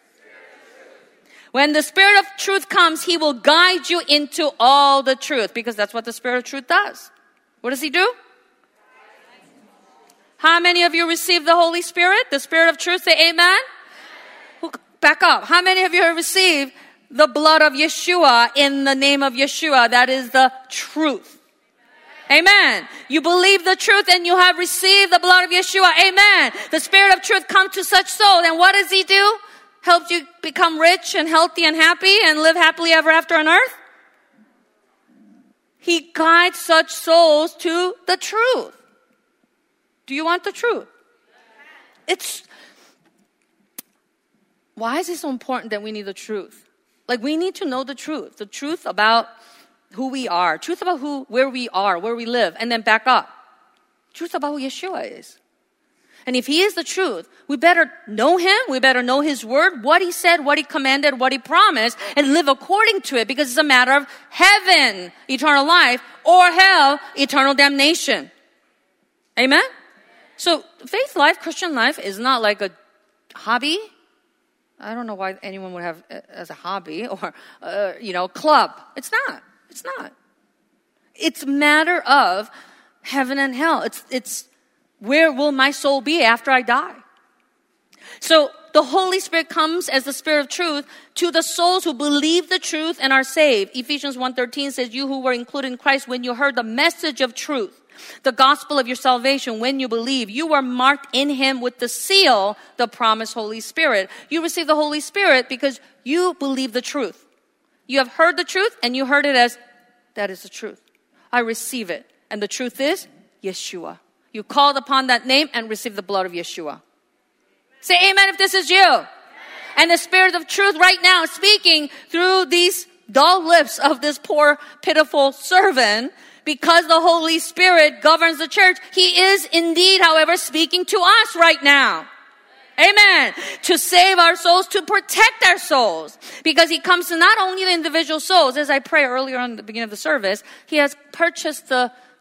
S1: When the Spirit of truth comes, he will guide you into all the truth, because that's what the Spirit of truth does. What does he do? How many of you received the Holy Spirit, the Spirit of truth? Say amen. Back up. How many of you have received the blood of Yeshua in the name of Yeshua? That is the truth. Amen. You believe the truth and you have received the blood of Yeshua. Amen. The Spirit of truth comes to such soul. And what does he do? Helps you become rich and healthy and happy and live happily ever after on earth? He guides such souls to the truth. Do you want the truth? It's... Why is it so important that we need the truth? Like, we need to know the truth. The truth about who we are. Truth about who, where we are, where we live. And then back up. Truth about who Yeshua is. And if he is the truth, we better know him. We better know his word, what he said, what he commanded, what he promised, and live according to it, because it's a matter of heaven, eternal life, or hell, eternal damnation. Amen? So faith life, Christian life, is not like a hobby. I don't know why anyone would have it as a hobby or, uh, you know, club. It's not. It's not. It's a matter of heaven and hell. It's, it's where will my soul be after I die? So the Holy Spirit comes as the Spirit of truth to the souls who believe the truth and are saved. Ephesians one thirteen says, you who were included in Christ when you heard the message of truth, the gospel of your salvation, when you believe, you were marked in him with the seal, the promised Holy Spirit. You receive the Holy Spirit because you believe the truth. You have heard the truth and you heard it as, that is the truth. I receive it. And the truth is Yeshua. You called upon that name and received the blood of Yeshua. Say amen if this is you. Amen. And the Spirit of truth right now is speaking through these dull lips of this poor, pitiful servant. Because the Holy Spirit governs the church, he is indeed, however, speaking to us right now. Amen. To save our souls, to protect our souls. Because he comes to not only the individual souls, as I pray earlier on the beginning of the service, he has purchased the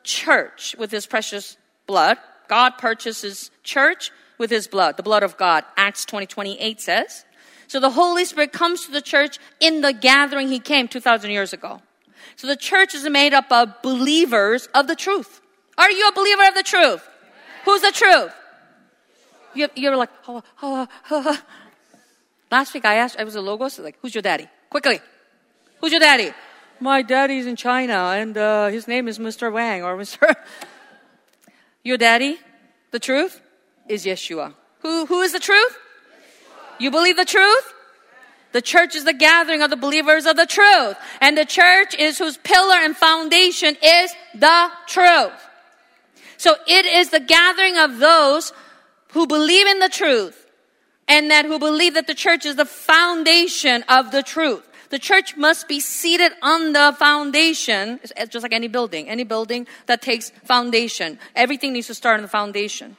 S1: church with his precious blood. God purchases church with his blood, the blood of God. Acts twenty twenty-eight says. So the Holy Spirit comes to the church in the gathering he came two thousand years ago. So the church is made up of believers of the truth. Are you a believer of the truth? Yes. Who's the truth? You, you're like, oh, oh, oh. Last week I asked, I was a Logos, like, who's your daddy? Quickly. Who's your daddy? My daddy's in China and uh, his name is Mister Wang or Mister Your daddy, the truth, is Yeshua. Who, who is the truth? You believe the truth? The church is the gathering of the believers of the truth. And the church is whose pillar and foundation is the truth. So it is the gathering of those who believe in the truth and that who believe that the church is the foundation of the truth. The church must be seated on the foundation, just like any building. Any building that takes foundation. Everything needs to start on the foundation.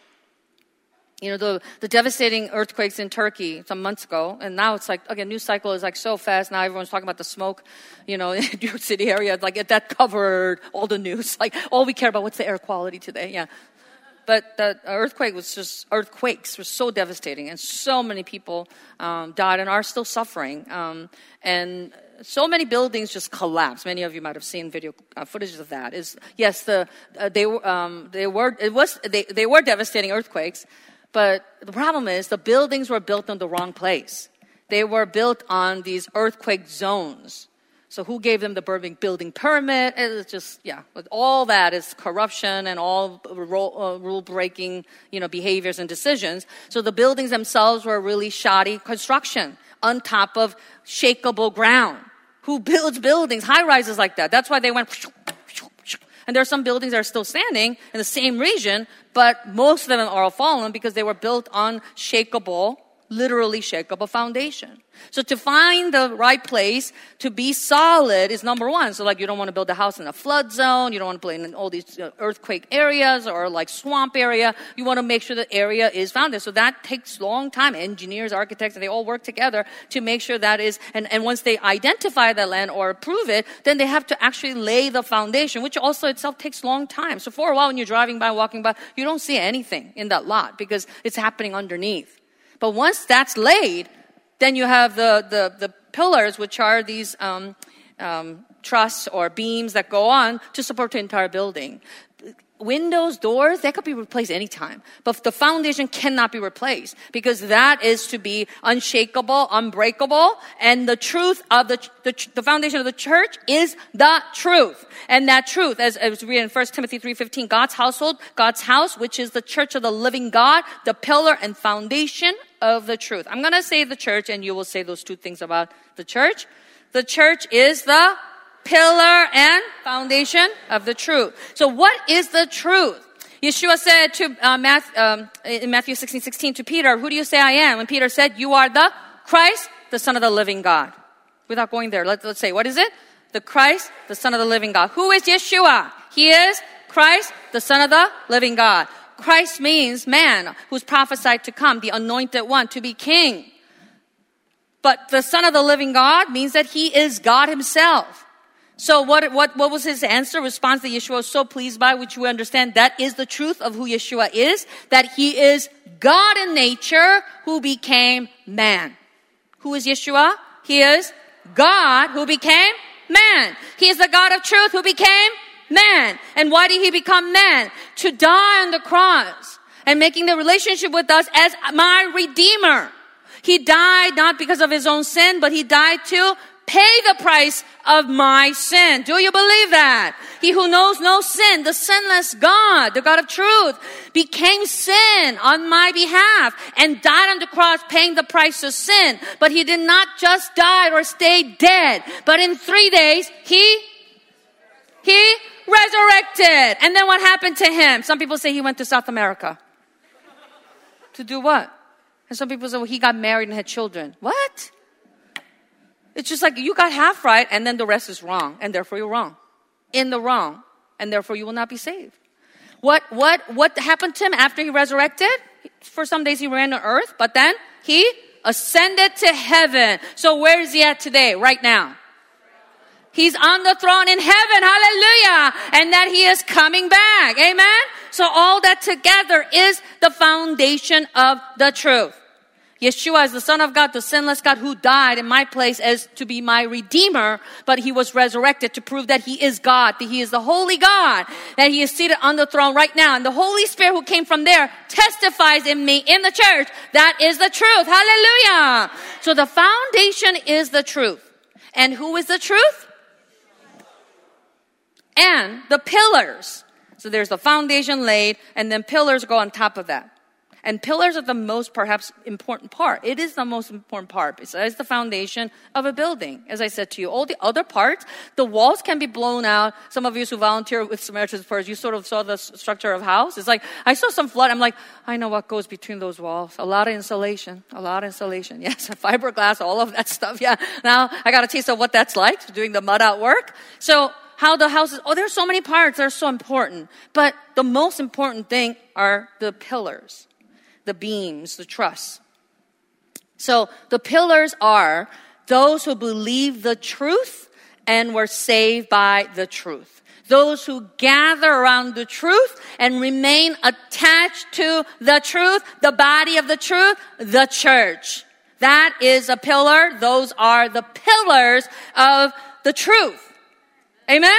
S1: You know, the, the devastating earthquakes in Turkey some months ago, and now it's like, again, news cycle is like so fast. Now everyone's talking about the smoke, you know, in New York City area. Like that covered all the news. Like all we care about, what's the air quality today? Yeah. But the earthquake was just, earthquakes were so devastating, and so many people um, died and are still suffering. Um, and so many buildings just collapsed. Many of you might have seen video uh, footage of that. Is yes, the uh, they were um, they were it was they they were devastating earthquakes. But the problem is the buildings were built in the wrong place. They were built on these earthquake zones. So who gave them the building permit? It's just, yeah, all that is corruption and all rule-breaking, you know, behaviors and decisions. So the buildings themselves were really shoddy construction on top of shakeable ground. Who builds buildings, high-rises like that? That's why they went... And there are some buildings that are still standing in the same region, but most of them are all fallen because they were built on shakeable, literally shakeable foundation. So to find the right place to be solid is number one. So like you don't want to build a house in a flood zone. You don't want to build in all these earthquake areas or like swamp area. You want to make sure the area is founded. So that takes a long time. Engineers, architects, they all work together to make sure that is, and, and once they identify the land or approve it, then they have to actually lay the foundation, which also itself takes a long time. So for a while when you're driving by, walking by, you don't see anything in that lot because it's happening underneath. But once that's laid, then you have the, the, the pillars, which are these um, um, trusses or beams that go on to support the entire building. Windows, doors, that could be replaced anytime. But the foundation cannot be replaced because that is to be unshakable, unbreakable. And the truth of the, the, the foundation of the church is the truth. And that truth, as, as we read in First Timothy three fifteen, God's household, God's house, which is the church of the living God, the pillar and foundation of the truth. I'm going to say the church, and you will say those two things about the church. The church is the pillar and foundation of the truth. So what is the truth? Yeshua said to uh, Matthew, um, in Matthew sixteen sixteen to Peter, who do you say I am? And Peter said, you are the Christ, the Son of the living God. Without going there, let's, let's say, what is it? The Christ, the Son of the living God. Who is Yeshua? He is Christ, the Son of the living God. Christ means man who's prophesied to come, the anointed one, to be king. But the Son of the living God means that he is God himself. So what, what, what was his answer, response that Yeshua was so pleased by, which we understand that is the truth of who Yeshua is, that he is God in nature who became man. Who is Yeshua? He is God who became man. He is the God of truth who became man. And why did he become man? To die on the cross and making the relationship with us as my Redeemer. He died not because of his own sin, but he died to pay the price of my sin. Do you believe that? He who knows no sin, the sinless God, the God of truth, became sin on my behalf and died on the cross paying the price of sin. But he did not just die or stay dead, but in three days, he, he resurrected. And then what happened to him? Some people say he went to South America. To do what? And some people say, well, he got married and had children. What? It's just like you got half right and then the rest is wrong. And therefore you're wrong. In the wrong. And therefore you will not be saved. What, what, what happened to him after he resurrected? For some days he remained on earth, but then he ascended to heaven. So where is he at today, right now? He's on the throne in heaven. Hallelujah. And that he is coming back. Amen. So all that together is the foundation of the truth. Yeshua is the Son of God, the sinless God who died in my place as to be my Redeemer, but he was resurrected to prove that he is God, that he is the Holy God, that he is seated on the throne right now. And the Holy Spirit who came from there testifies in me, in the church. That is the truth. Hallelujah. So the foundation is the truth. And who is the truth? And the pillars. So there's the foundation laid, and then pillars go on top of that. And pillars are the most, perhaps, important part. It is the most important part. Besides the foundation of a building. As I said to you, all the other parts, the walls can be blown out. Some of you who volunteer with Samaritan's Purse, you sort of saw the structure of house. It's like, I saw some flood. I'm like, I know what goes between those walls. A lot of insulation. A lot of insulation. Yes, fiberglass, all of that stuff. Yeah. Now, I got a taste of what that's like, doing the mud out work. So, how the house is, oh, there's so many parts that are so important. But the most important thing are the pillars. The beams, the truss. So the pillars are those who believe the truth and were saved by the truth. Those who gather around the truth and remain attached to the truth, the body of the truth, the church. That is a pillar. Those are the pillars of the truth. Amen?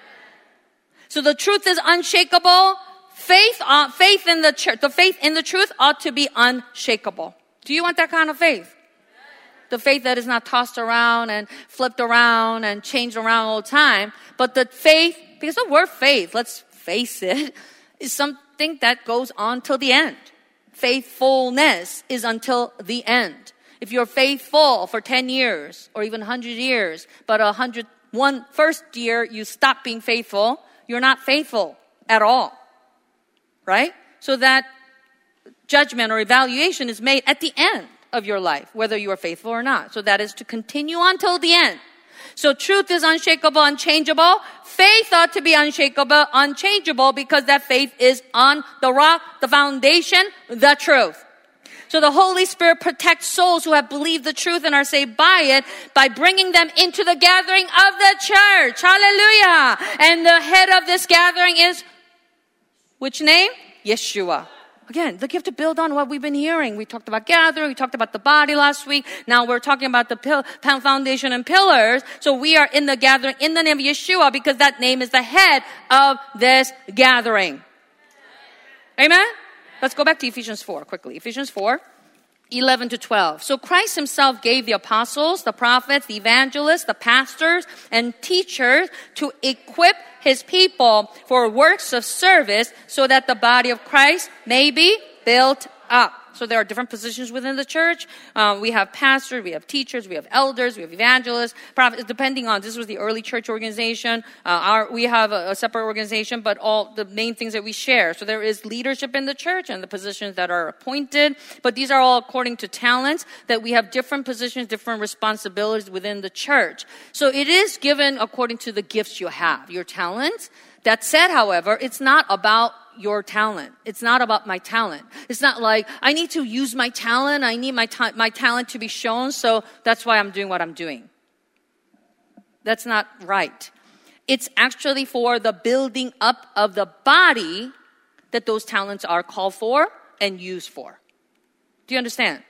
S1: So the truth is unshakable. Faith, uh, faith in the church, the faith in the truth ought to be unshakable. Do you want that kind of faith? The faith that is not tossed around and flipped around and changed around all the time. But the faith, because the word faith, let's face it, is something that goes on till the end. Faithfulness is until the end. If you're faithful for ten years or even one hundred years, but a hundred one first year you stop being faithful, you're not faithful at all. Right? So that judgment or evaluation is made at the end of your life, whether you are faithful or not. So that is to continue on till the end. So truth is unshakable, unchangeable. Faith ought to be unshakable, unchangeable, because that faith is on the rock, the foundation, the truth. So the Holy Spirit protects souls who have believed the truth and are saved by it by bringing them into the gathering of the church. Hallelujah. And the head of this gathering is which name? Yeshua. Again, look, you have to build on what we've been hearing. We talked about gathering. We talked about the body last week. Now we're talking about the pill, foundation and pillars. So we are in the gathering in the name of Yeshua because that name is the head of this gathering. Amen? Let's go back to Ephesians four quickly. Ephesians four. eleven to twelve. So Christ himself gave the apostles, the prophets, the evangelists, the pastors, and teachers to equip his people for works of service so that the body of Christ may be built up. So there are different positions within the church. Um, we have pastors, we have teachers, we have elders, we have evangelists, prophets, depending on, this was the early church organization. Uh, our, we have a, a separate organization, but all the main things that we share. So there is leadership in the church and the positions that are appointed, but these are all according to talents, that we have different positions, different responsibilities within the church. So it is given according to the gifts you have, your talents. That said, however, it's not about your talent. It's not about my talent. It's not like, I need to use my talent. I need my, ta- my talent to be shown, so that's why I'm doing what I'm doing. That's not right. It's actually for the building up of the body that those talents are called for and used for. Do you understand?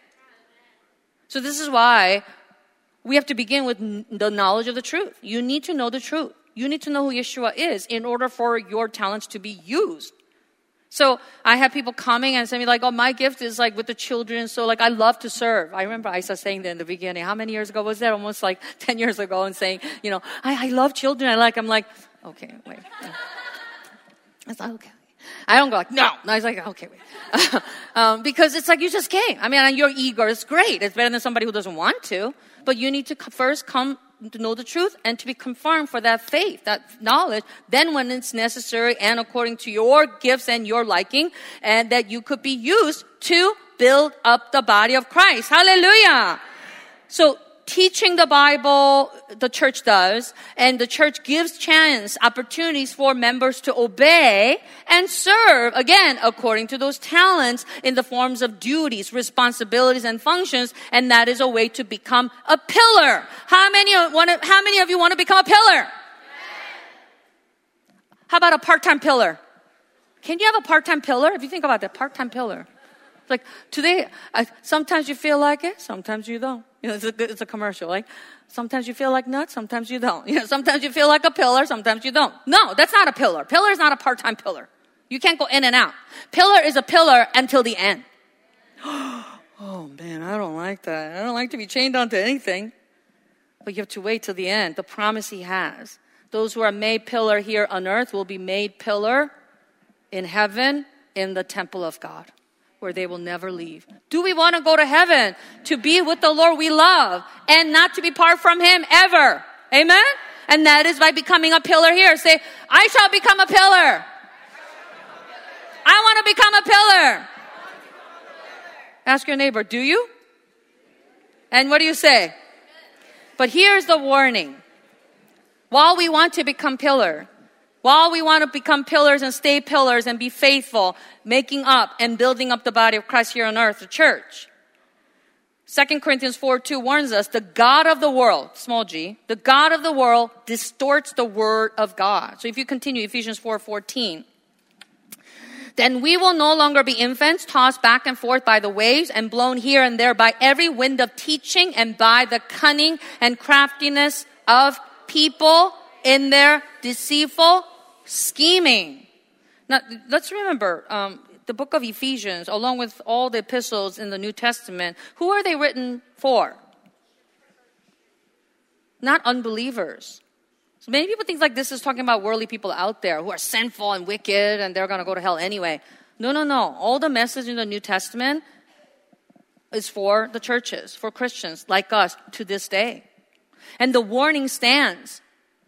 S1: So this is why we have to begin with n- the knowledge of the truth. You need to know the truth. You need to know who Yeshua is in order for your talents to be used. So I have people coming and saying like, oh, my gift is like with the children. So like, I love to serve. I remember Isa saying that in the beginning. How many years ago was that? Almost like ten years ago, and saying, you know, I, I love children. I like, I'm like, okay, wait. I was like, okay. I don't go like, no. No, I was like, okay, wait. um, because it's like, you just came. I mean, you're eager. It's great. It's better than somebody who doesn't want to. But you need to first come to know the truth and to be confirmed for that faith, that knowledge. Then when it's necessary and according to your gifts and your liking, and that you could be used to build up the body of Christ. Hallelujah. So teaching the Bible, the church does, and the church gives chance, opportunities for members to obey and serve, again, according to those talents in the forms of duties, responsibilities, and functions, and that is a way to become a pillar. How many, want to, how many of you want to become a pillar? How about a part-time pillar? Can you have a part-time pillar? If you think about that, part-time pillar. Like today, I, sometimes you feel like it, sometimes you don't. You know, it's a, it's a commercial. Like sometimes you feel like nuts, sometimes you don't. You know, sometimes you feel like a pillar, sometimes you don't. No, that's not a pillar. Pillar is not a part-time pillar. You can't go in and out. Pillar is a pillar until the end. Oh man, I don't like that. I don't like to be chained onto anything. But you have to wait till the end. The promise He has. Those who are made pillar here on earth will be made pillar in heaven in the temple of God, where they will never leave. Do we want to go to heaven to be with the Lord we love and not to be apart from Him ever? Amen? And that is by becoming a pillar here. Say, I shall become a pillar. I want to become a pillar. Ask your neighbor, do you? And what do you say? But here's the warning. While we want to become pillar, while we want to become pillars and stay pillars and be faithful, making up and building up the body of Christ here on earth, the church, Second Corinthians four two warns us, the God of the world, small g, the God of the world distorts the word of God. So if you continue, Ephesians four fourteen, then we will no longer be infants tossed back and forth by the waves and blown here and there by every wind of teaching and by the cunning and craftiness of people in their deceitful scheming. Now, let's remember, um, the book of Ephesians, along with all the epistles in the New Testament, who are they written for? Not unbelievers. So many people think like this is talking about worldly people out there who are sinful and wicked and they're going to go to hell anyway. No, no, no. All the message in the New Testament is for the churches, for Christians like us to this day. And the warning stands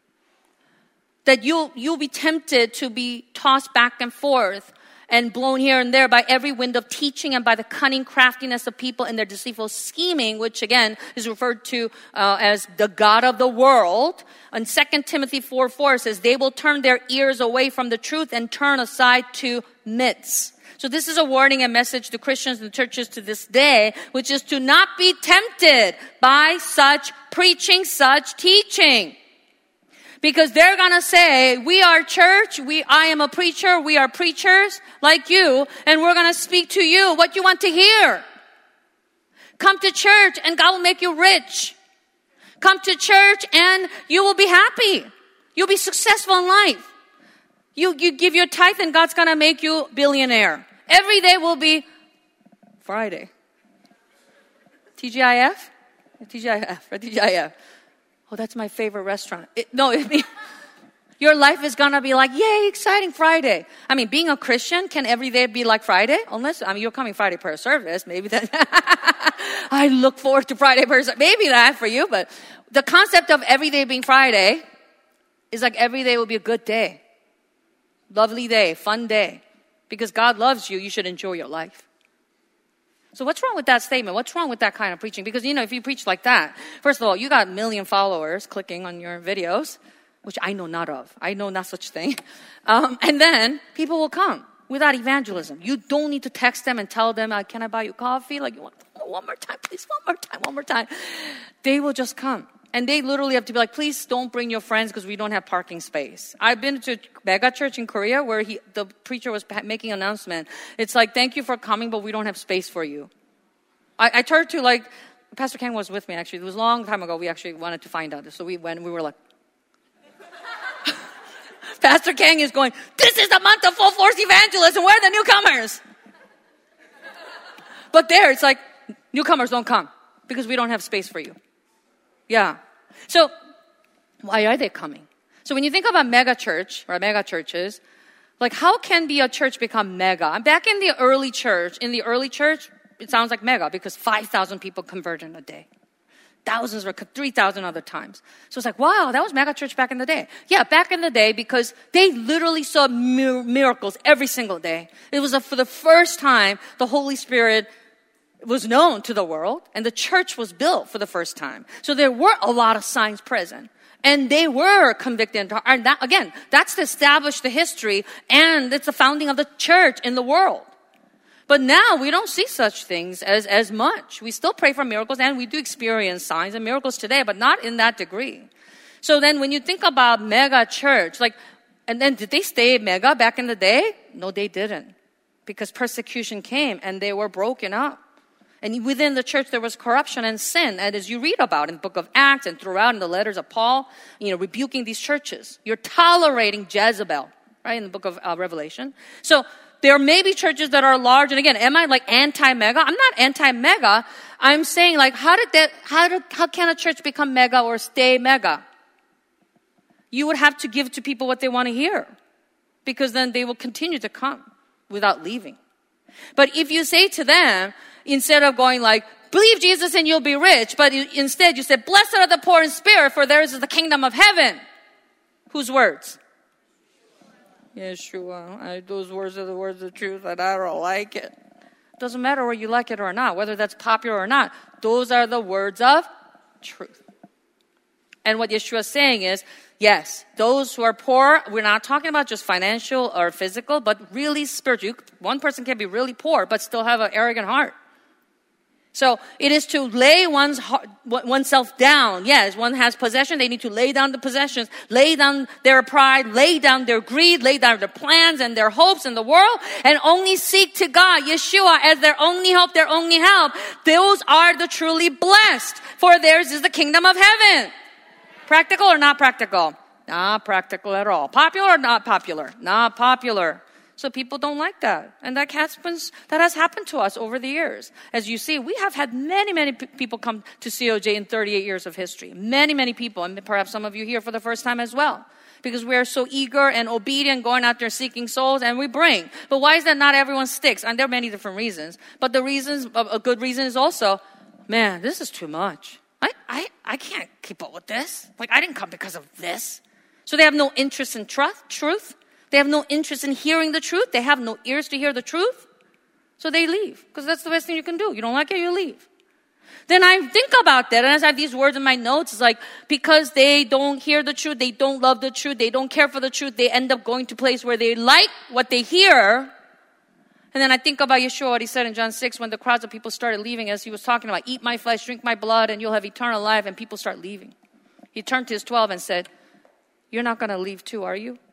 S1: that you'll, you'll be tempted to be tossed back and forth and blown here and there by every wind of teaching and by the cunning craftiness of people in their deceitful scheming, which again is referred to uh, as the God of the world. And Second Timothy four four says, they will turn their ears away from the truth and turn aside to myths. So this is a warning and message to Christians and churches to this day, which is to not be tempted by such preaching, such teaching. Because they're going to say, we are church, we, I am a preacher, we are preachers like you, and we're going to speak to you what you want to hear. Come to church and God will make you rich. Come to church and you will be happy. You'll be successful in life. You, you give your tithe and God's going to make you billionaire. Every day will be Friday. T G I F? T G I F, or T G I F. Oh, that's my favorite restaurant. It, no, it mean, your life is going to be like, yay, exciting Friday. I mean, being a Christian, can every day be like Friday? Unless, I mean, you're coming Friday prayer service. Maybe that. I look forward to Friday prayer service. Maybe that for you, but the concept of every day being Friday is like every day will be a good day. Lovely day, fun day. Because God loves you, you should enjoy your life. So what's wrong with that statement? What's wrong with that kind of preaching? Because, you know, if you preach like that, first of all, you got a million followers clicking on your videos, which I know not of. I know not such thing. Um, and then people will come without evangelism. You don't need to text them and tell them, uh, can I buy you coffee? Like, you want one more time, please, one more time, one more time. They will just come. And they literally have to be like, please don't bring your friends because we don't have parking space. I've been to mega church in Korea where he, the preacher was making an announcement. It's like, thank you for coming, but we don't have space for you. I, I turned to like, Pastor Kang was with me actually. It was a long time ago. We actually wanted to find out. So we went, we were like, Pastor Kang is going, this is the month of full force evangelism. Where are the newcomers? But there, it's like, newcomers don't come because we don't have space for you. Yeah. So, why are they coming? So when you think about mega church or mega churches, like how can be a church become mega? Back in the early church, in the early church, it sounds like mega because five thousand people converted in a day. Thousands or three thousand other times. So it's like, wow, that was mega church back in the day. Yeah, back in the day because they literally saw mir- miracles every single day. It was a, for the first time the Holy Spirit was known to the world, and the church was built for the first time. So there were a lot of signs present. And they were convicted. And that, again, that's to establish the history, and it's the founding of the church in the world. But now we don't see such things as, as much. We still pray for miracles, and we do experience signs and miracles today, but not in that degree. So then when you think about mega church, like, and then did they stay mega back in the day? No, they didn't. Because persecution came, and they were broken up. And within the church, there was corruption and sin. And as you read about in the book of Acts and throughout in the letters of Paul, you know, rebuking these churches. You're tolerating Jezebel, right, in the book of uh, Revelation. So there may be churches that are large. And again, am I like anti-mega? I'm not anti-mega. I'm saying like, how did that, how did, how can a church become mega or stay mega? You would have to give to people what they want to hear. Because then they will continue to come without leaving. But if you say to them, instead of going like, believe Jesus and you'll be rich, but you, instead you said, blessed are the poor in spirit, for theirs is the kingdom of heaven. Whose words? Yeshua. I, those words are the words of truth, and I don't like it. Doesn't matter whether you like it or not, whether that's popular or not. Those are the words of truth. And what Yeshua is saying is, yes, those who are poor, we're not talking about just financial or physical, but really spiritual. One person can be really poor, but still have an arrogant heart. So it is to lay one's heart, oneself down. Yes, one has possession. They need to lay down the possessions, lay down their pride, lay down their greed, lay down their plans and their hopes in the world, and only seek to God, Yeshua, as their only hope, their only help. Those are the truly blessed, for theirs is the kingdom of heaven. Practical or not practical? Not practical at all. Popular or not popular? Not popular. So people don't like that. And that happens, that has happened to us over the years. As you see, we have had many, many p- people come to C O J in thirty-eight years of history. Many, many people. And perhaps some of you here for the first time as well. Because we are so eager and obedient, going out there seeking souls, and we bring. But why is that not everyone sticks? And there are many different reasons. But the reasons, a good reason is also, man, this is too much. I, I, I can't keep up with this. Like, I didn't come because of this. So they have no interest in truth, truth. They have no interest in hearing the truth. They have no ears to hear the truth. So they leave. Because that's the best thing you can do. You don't like it, you leave. Then I think about that, and as I have these words in my notes, it's like, because they don't hear the truth, they don't love the truth, they don't care for the truth, they end up going to a place where they like what they hear. And then I think about Yeshua, what he said in John six, when the crowds of people started leaving, as he was talking about, eat my flesh, drink my blood, and you'll have eternal life, and people start leaving. He turned to his twelve and said, you're not going to leave too, are you?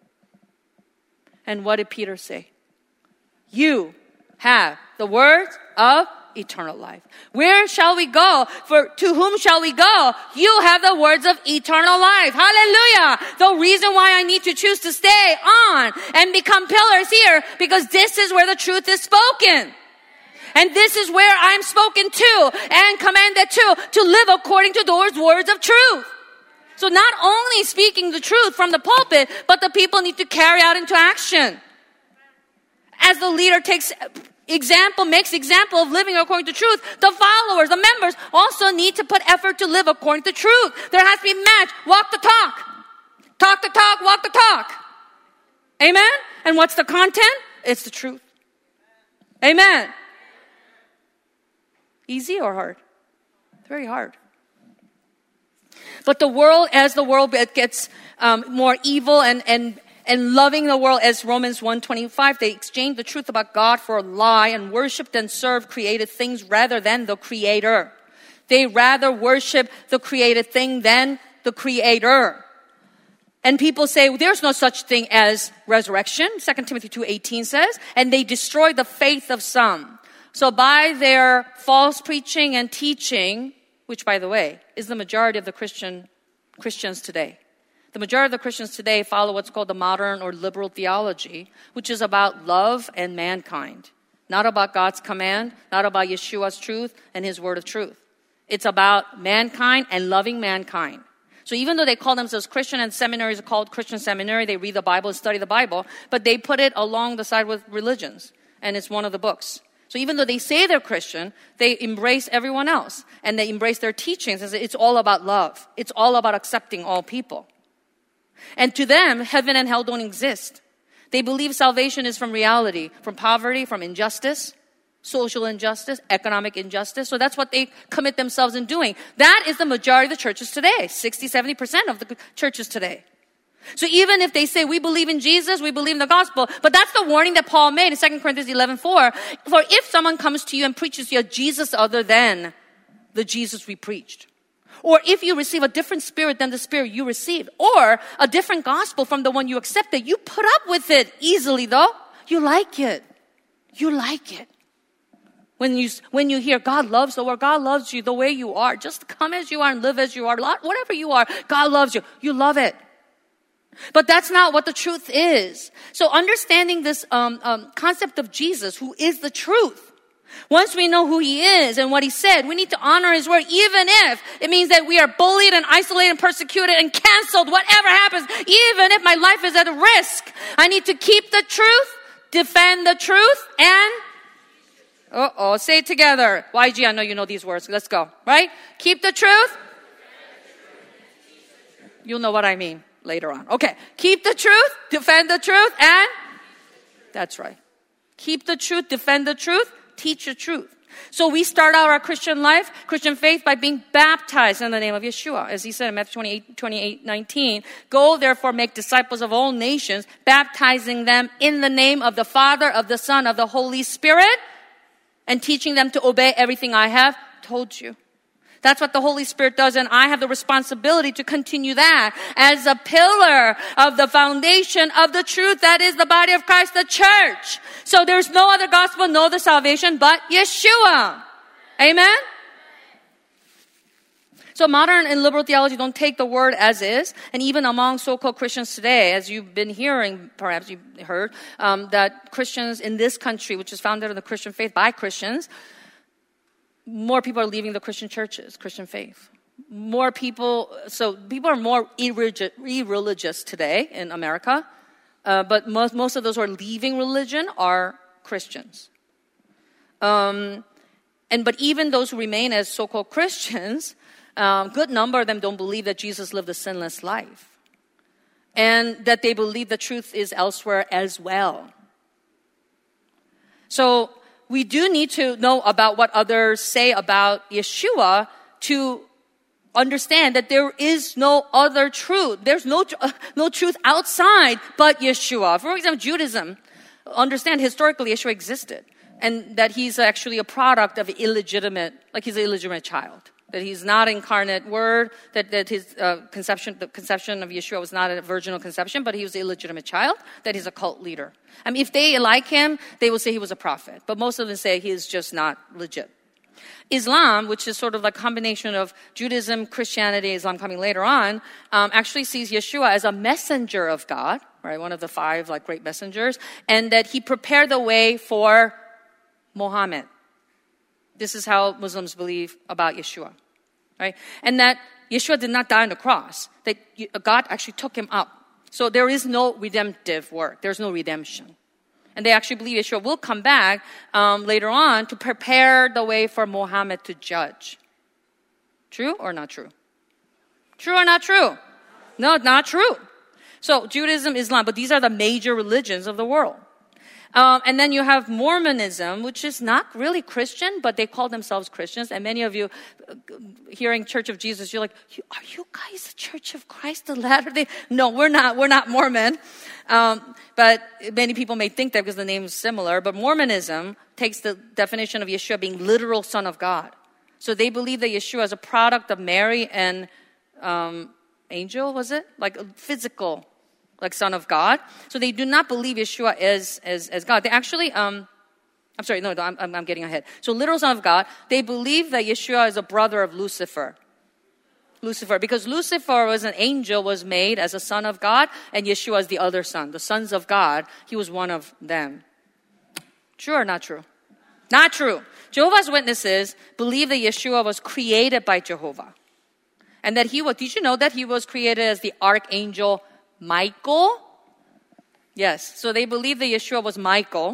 S1: And what did Peter say? You have the words of eternal life. Where shall we go? For to whom shall we go? You have the words of eternal life. Hallelujah. The reason why I need to choose to stay on and become pillars here, because this is where the truth is spoken. And this is where I'm spoken to and commanded to, to live according to those words of truth. So not only speaking the truth from the pulpit, but the people need to carry out into action. As the leader takes example, makes example of living according to truth, the followers, the members also need to put effort to live according to truth. There has to be match, walk the talk. Talk the talk, walk the talk. Amen? And what's the content? It's the truth. Amen. Easy or hard? Very hard. But the world, as the world gets um, more evil and, and, and loving the world, as Romans one twenty-five, they exchange the truth about God for a lie and worshiped and served created things rather than the Creator. They rather worship the created thing than the Creator. And people say, well, there's no such thing as resurrection. Second Timothy two eighteen says, and they destroy the faith of some. So by their false preaching and teaching, which, by the way, is the majority of the Christian Christians today. The majority of the Christians today follow what's called the modern or liberal theology, which is about love and mankind. Not about God's command, not about Yeshua's truth and his word of truth. It's about mankind and loving mankind. So even though they call themselves Christian and seminaries are called Christian seminary, they read the Bible, study the Bible, but they put it along the side with religions. And it's one of the books. So even though they say they're Christian, they embrace everyone else. And they embrace their teachings. And it's all about love. It's all about accepting all people. And to them, heaven and hell don't exist. They believe salvation is from reality, from poverty, from injustice. social injustice, economic injustice. So that's what they commit themselves in doing. That is the majority of the churches today. sixty, seventy percent of the churches today. So even if they say we believe in Jesus, we believe in the gospel, but that's the warning that Paul made in Second Corinthians eleven four. For if someone comes to you and preaches to you a Jesus other than the Jesus we preached, or if you receive a different spirit than the spirit you received, or a different gospel from the one you accepted, you put up with it easily though. You like it. You like it. When you, when you hear God loves the world, God loves you the way you are. Just come as you are and live as you are. Whatever you are, God loves you. You love it. But that's not what the truth is. So understanding this um, um, concept of Jesus, who is the truth, once we know who he is and what he said, we need to honor his word, even if it means that we are bullied and isolated and persecuted and canceled, whatever happens, even if my life is at a risk. I need to keep the truth, defend the truth, and uh-oh, say it together. Y G, I know you know these words. Let's go. Right? Keep the truth. You'll know what I mean later on. Okay. Keep the truth, defend the truth, and that's right. Keep the truth, defend the truth, teach the truth. So we start out our Christian life, Christian faith, by being baptized in the name of Yeshua. As he said in Matthew twenty-eight, twenty-eight, nineteen, go therefore make disciples of all nations, baptizing them in the name of the Father, of the Son, of the Holy Spirit, and teaching them to obey everything I have told you. That's what the Holy Spirit does, and I have the responsibility to continue that as a pillar of the foundation of the truth that is the body of Christ, the church. So there's no other gospel, no other salvation but Yeshua. Amen? So modern and liberal theology don't take the word as is, and even among so-called Christians today, as you've been hearing, perhaps you've heard, um, that Christians in this country, which is founded on the Christian faith by Christians, more people are leaving the Christian churches, Christian faith. More people, so people are more irreligious today in America, uh, but most, most of those who are leaving religion are Christians. Um, and but even those who remain as so-called Christians, a um, good number of them don't believe that Jesus lived a sinless life, and that they believe the truth is elsewhere as well. So we do need to know about what others say about Yeshua to understand that there is no other truth. There's no uh, no truth outside but Yeshua. For example, Judaism, understand historically Yeshua existed, and that he's actually a product of illegitimate, like he's an illegitimate child. That he's not incarnate word, that, that his uh, conception, the conception of Yeshua was not a virginal conception, but he was an illegitimate child, that he's a cult leader. I mean, if they like him, they will say he was a prophet. But most of them say he is just not legit. Islam, which is sort of like a combination of Judaism, Christianity, Islam coming later on, um, actually sees Yeshua as a messenger of God, right? One of the five like great messengers, and that he prepared the way for Muhammad. This is how Muslims believe about Yeshua, right? And that Yeshua did not die on the cross, that God actually took him up. So there is no redemptive work. There's no redemption. And they actually believe Yeshua will come back um, later on to prepare the way for Muhammad to judge. True or not true? True or not true? No, not true. So Judaism, Islam, but these are the major religions of the world. Um, and then you have Mormonism, which is not really Christian, but they call themselves Christians. And many of you, uh, hearing Church of Jesus, you're like, are you guys the Church of Christ, the Latter-day? No, we're not. We're not Mormon. Um, but many people may think that because the name is similar. But Mormonism takes the definition of Yeshua being literal Son of God. So they believe that Yeshua is a product of Mary and um, angel, was it? Like a physical like Son of God. So they do not believe Yeshua is as, as God. They actually, um, I'm sorry, no, I'm, I'm getting ahead. So literal Son of God, they believe that Yeshua is a brother of Lucifer. Lucifer, because Lucifer was an angel, was made as a son of God, and Yeshua is the other son, the sons of God. He was one of them. True or not true? Not true. Jehovah's Witnesses believe that Yeshua was created by Jehovah. And that he was, did you know that he was created as the archangel Michael? Yes. So they believe that Yeshua was Michael,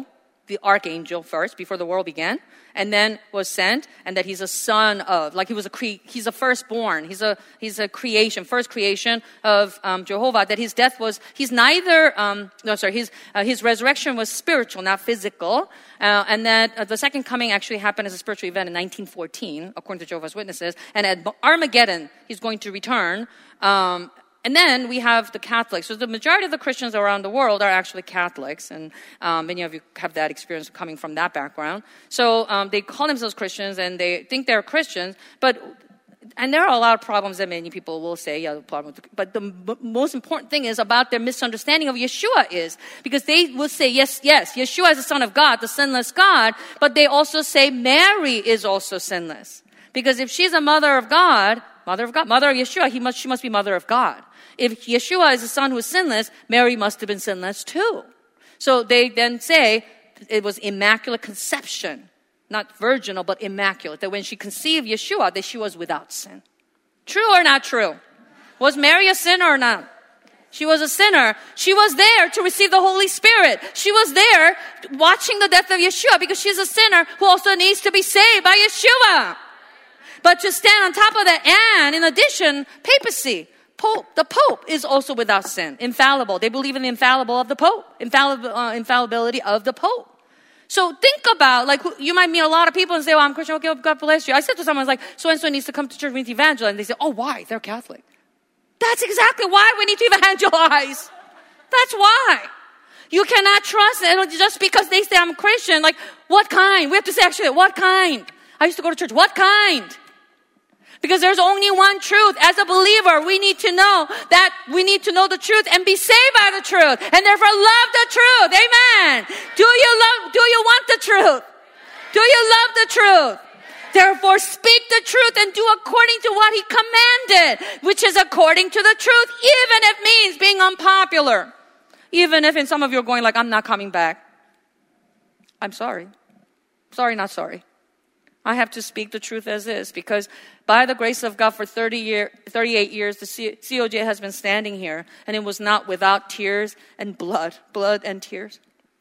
S1: the archangel first, before the world began, and then was sent, and that he's a son of, like he was a cre- he's a firstborn, he's a he's a creation, first creation of um, Jehovah. That his death was, he's neither, um, no sorry, his uh, his resurrection was spiritual, not physical, uh, and that uh, the second coming actually happened as a spiritual event in nineteen fourteen, according to Jehovah's Witnesses, and at Armageddon he's going to return. Um, And then we have the Catholics. So the majority of the Christians around the world are actually Catholics. And um, many of you have that experience coming from that background. So um, they call themselves Christians and they think they're Christians. But, and there are a lot of problems that many people will say, yeah, the problem. But the m- most important thing is about their misunderstanding of Yeshua is, because they will say, yes, yes, Yeshua is the Son of God, the sinless God. But they also say Mary is also sinless. Because if she's a mother of God, mother of God, mother of Yeshua, he must, she must be mother of God. If Yeshua is a son who is sinless, Mary must have been sinless too. So they then say it was immaculate conception, not virginal, but immaculate. That when she conceived Yeshua, that she was without sin. True or not true? Was Mary a sinner or not? She was a sinner. She was there to receive the Holy Spirit. She was there watching the death of Yeshua because she's a sinner who also needs to be saved by Yeshua. But to stand on top of that, and in addition, papacy. Pope, the Pope is also without sin, infallible. They believe in the infallible of the Pope, infallible, uh, infallibility of the Pope. So think about, like, you might meet a lot of people and say, well, I'm Christian, okay, God bless you. I said to someone, like, so-and-so needs to come to church with evangelize. And they say, oh, why? They're Catholic. That's exactly why we need to evangelize. That's why. You cannot trust it just because they say I'm Christian. Like, what kind? We have to say, actually, what kind? I used to go to church. What kind? Because there's only one truth. As a believer, we need to know that we need to know the truth and be saved by the truth. And therefore love the truth. Amen. Do you love, do you want the truth? Do you love the truth? Therefore speak the truth and do according to what he commanded, which is according to the truth, even if it means being unpopular. Even if in some of you are going like, I'm not coming back. I'm sorry. Sorry, not sorry. I have to speak the truth as is, because by the grace of God for thirty year, thirty-eight years, the C O J has been standing here, and it was not without tears and blood, blood and tears.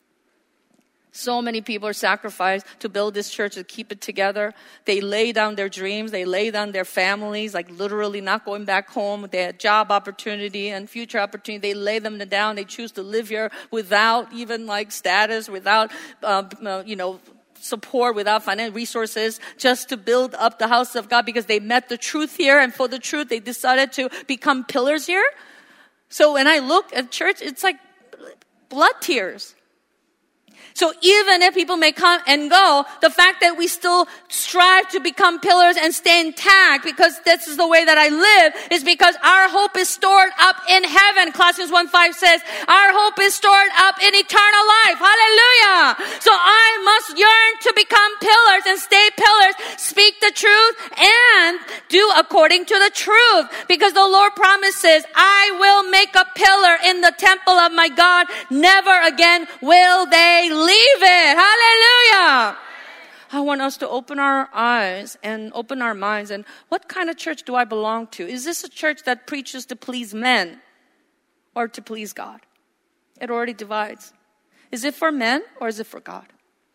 S1: So many people are sacrificed to build this church, to keep it together. They lay down their dreams. They lay down their families, like literally not going back home. They had job opportunity and future opportunity. They lay them down. They choose to live here without even like status, without, uh, you know, support, without financial resources, just to build up the house of God because they met the truth here, and for the truth they decided to become pillars here. So when I look at church, it's like blood tears. So even if people may come and go, the fact that we still strive to become pillars and stay intact, because this is the way that I live, is because our hope is stored up in heaven. Colossians one five says, our hope is stored up in eternal life. Hallelujah. So I must yearn to become pillars and stay pillars, speak the truth, and do according to the truth. Because the Lord promises, I will make a pillar in the temple of my God. Never again will they leave it. Hallelujah. I want us to open our eyes and open our minds. And what kind of church do I belong to? Is this a church that preaches to please men or to please God? It already divides. Is it for men or is it for God?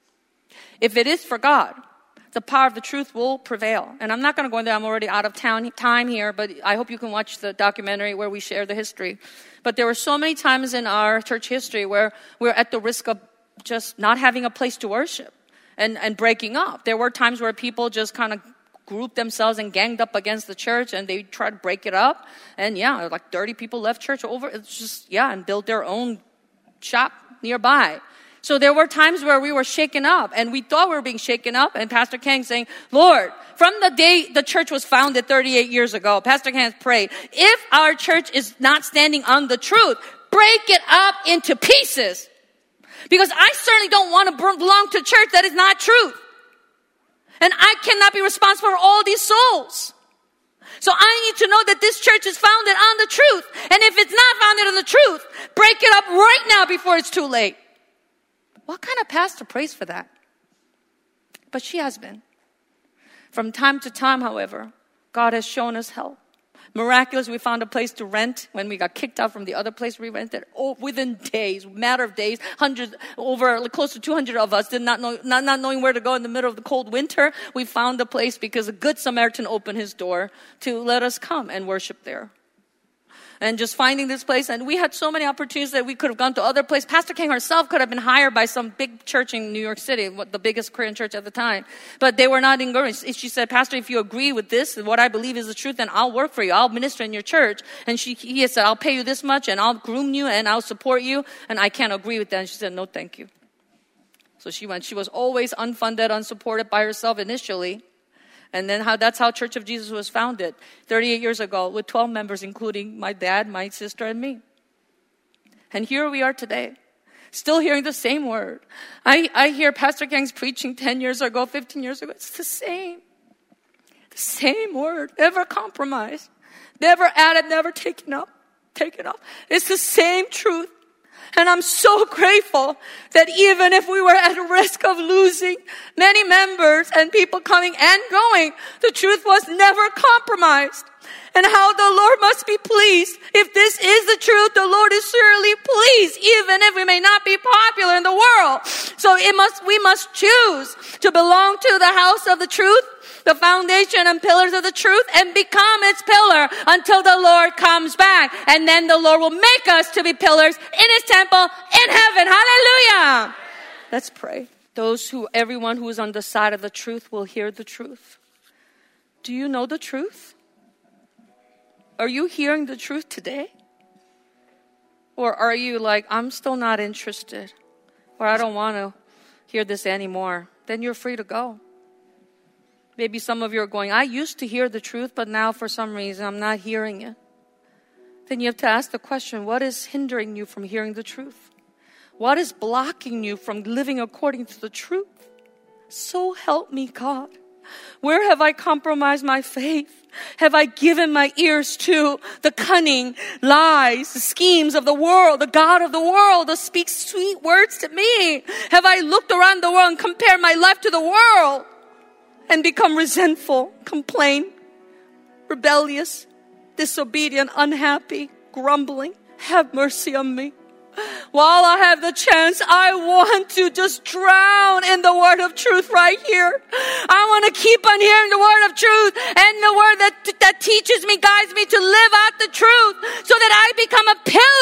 S1: If it is for God, the power of the truth will prevail. And I'm not going to go in there. I'm already out of town, time here, but I hope you can watch the documentary where we share the history. But there were so many times in our church history where we're at the risk of just not having a place to worship and, and breaking up. There were times where people just kind of grouped themselves and ganged up against the church and they tried to break it up. And yeah, like thirty people left church over. It's just, yeah, and built their own shop nearby. So there were times where we were shaken up and we thought we were being shaken up. And Pastor Kang saying, Lord, from the day the church was founded thirty-eight years ago, Pastor Kang prayed, if our church is not standing on the truth, break it up into pieces. Because I certainly don't want to belong to a church that is not truth. And I cannot be responsible for all these souls. So I need to know that this church is founded on the truth. And if it's not founded on the truth, break it up right now before it's too late. What kind of pastor prays for that? But she has been. From time to time, however, God has shown us help. Miraculously, we found a place to rent when we got kicked out from the other place we rented. Oh, within days, matter of days, hundreds, over close to two hundred of us did not know, not, not knowing where to go in the middle of the cold winter. We found a place because a good Samaritan opened his door to let us come and worship there. And just finding this place, and we had so many opportunities that we could have gone to other places. Pastor King herself could have been hired by some big church in New York City, the biggest Korean church at the time. But they were not encouraged. She said, Pastor, if you agree with this, what I believe is the truth, then I'll work for you. I'll minister in your church. And she, he said, I'll pay you this much, and I'll groom you, and I'll support you. And I can't agree with that. And she said, no, thank you. So she went. She was always unfunded, unsupported by herself initially. And then how that's how Church of Jesus was founded thirty-eight years ago with twelve members, including my dad, my sister, and me. And here we are today, still hearing the same word. I, I hear Pastor Kang's preaching ten years ago, fifteen years ago. It's the same. The same word. Never compromised. Never added, never taken up. Taken up. It's the same truth. And I'm so grateful that even if we were at risk of losing many members and people coming and going, the truth was never compromised. And how the Lord must be pleased. If this is the truth, the Lord is surely pleased, even if we may not be popular in the world. So it must, we must choose to belong to the house of the truth, the foundation and pillars of the truth, and become its pillar until the Lord comes back. And then the Lord will make us to be pillars in His temple in heaven. Hallelujah. Let's pray. Those who, everyone who is on the side of the truth will hear the truth. Do you know the truth? Are you hearing the truth today? Or are you like, I'm still not interested, or I don't want to hear this anymore? Then you're free to go. Maybe some of you are going, I used to hear the truth, but now for some reason I'm not hearing it. Then you have to ask the question, what is hindering you from hearing the truth? What is blocking you from living according to the truth? So help me, God. Where have I compromised my faith? Have I given my ears to the cunning lies, the schemes of the world, the God of the world that speaks sweet words to me? Have I looked around the world and compared my life to the world and become resentful, complain, rebellious, disobedient, unhappy, grumbling? Have mercy on me. While I have the chance, I want to just drown in the word of truth right here. I want to keep on hearing the word of truth and the word that, that teaches me, guides me to live out the truth so that I become a pillar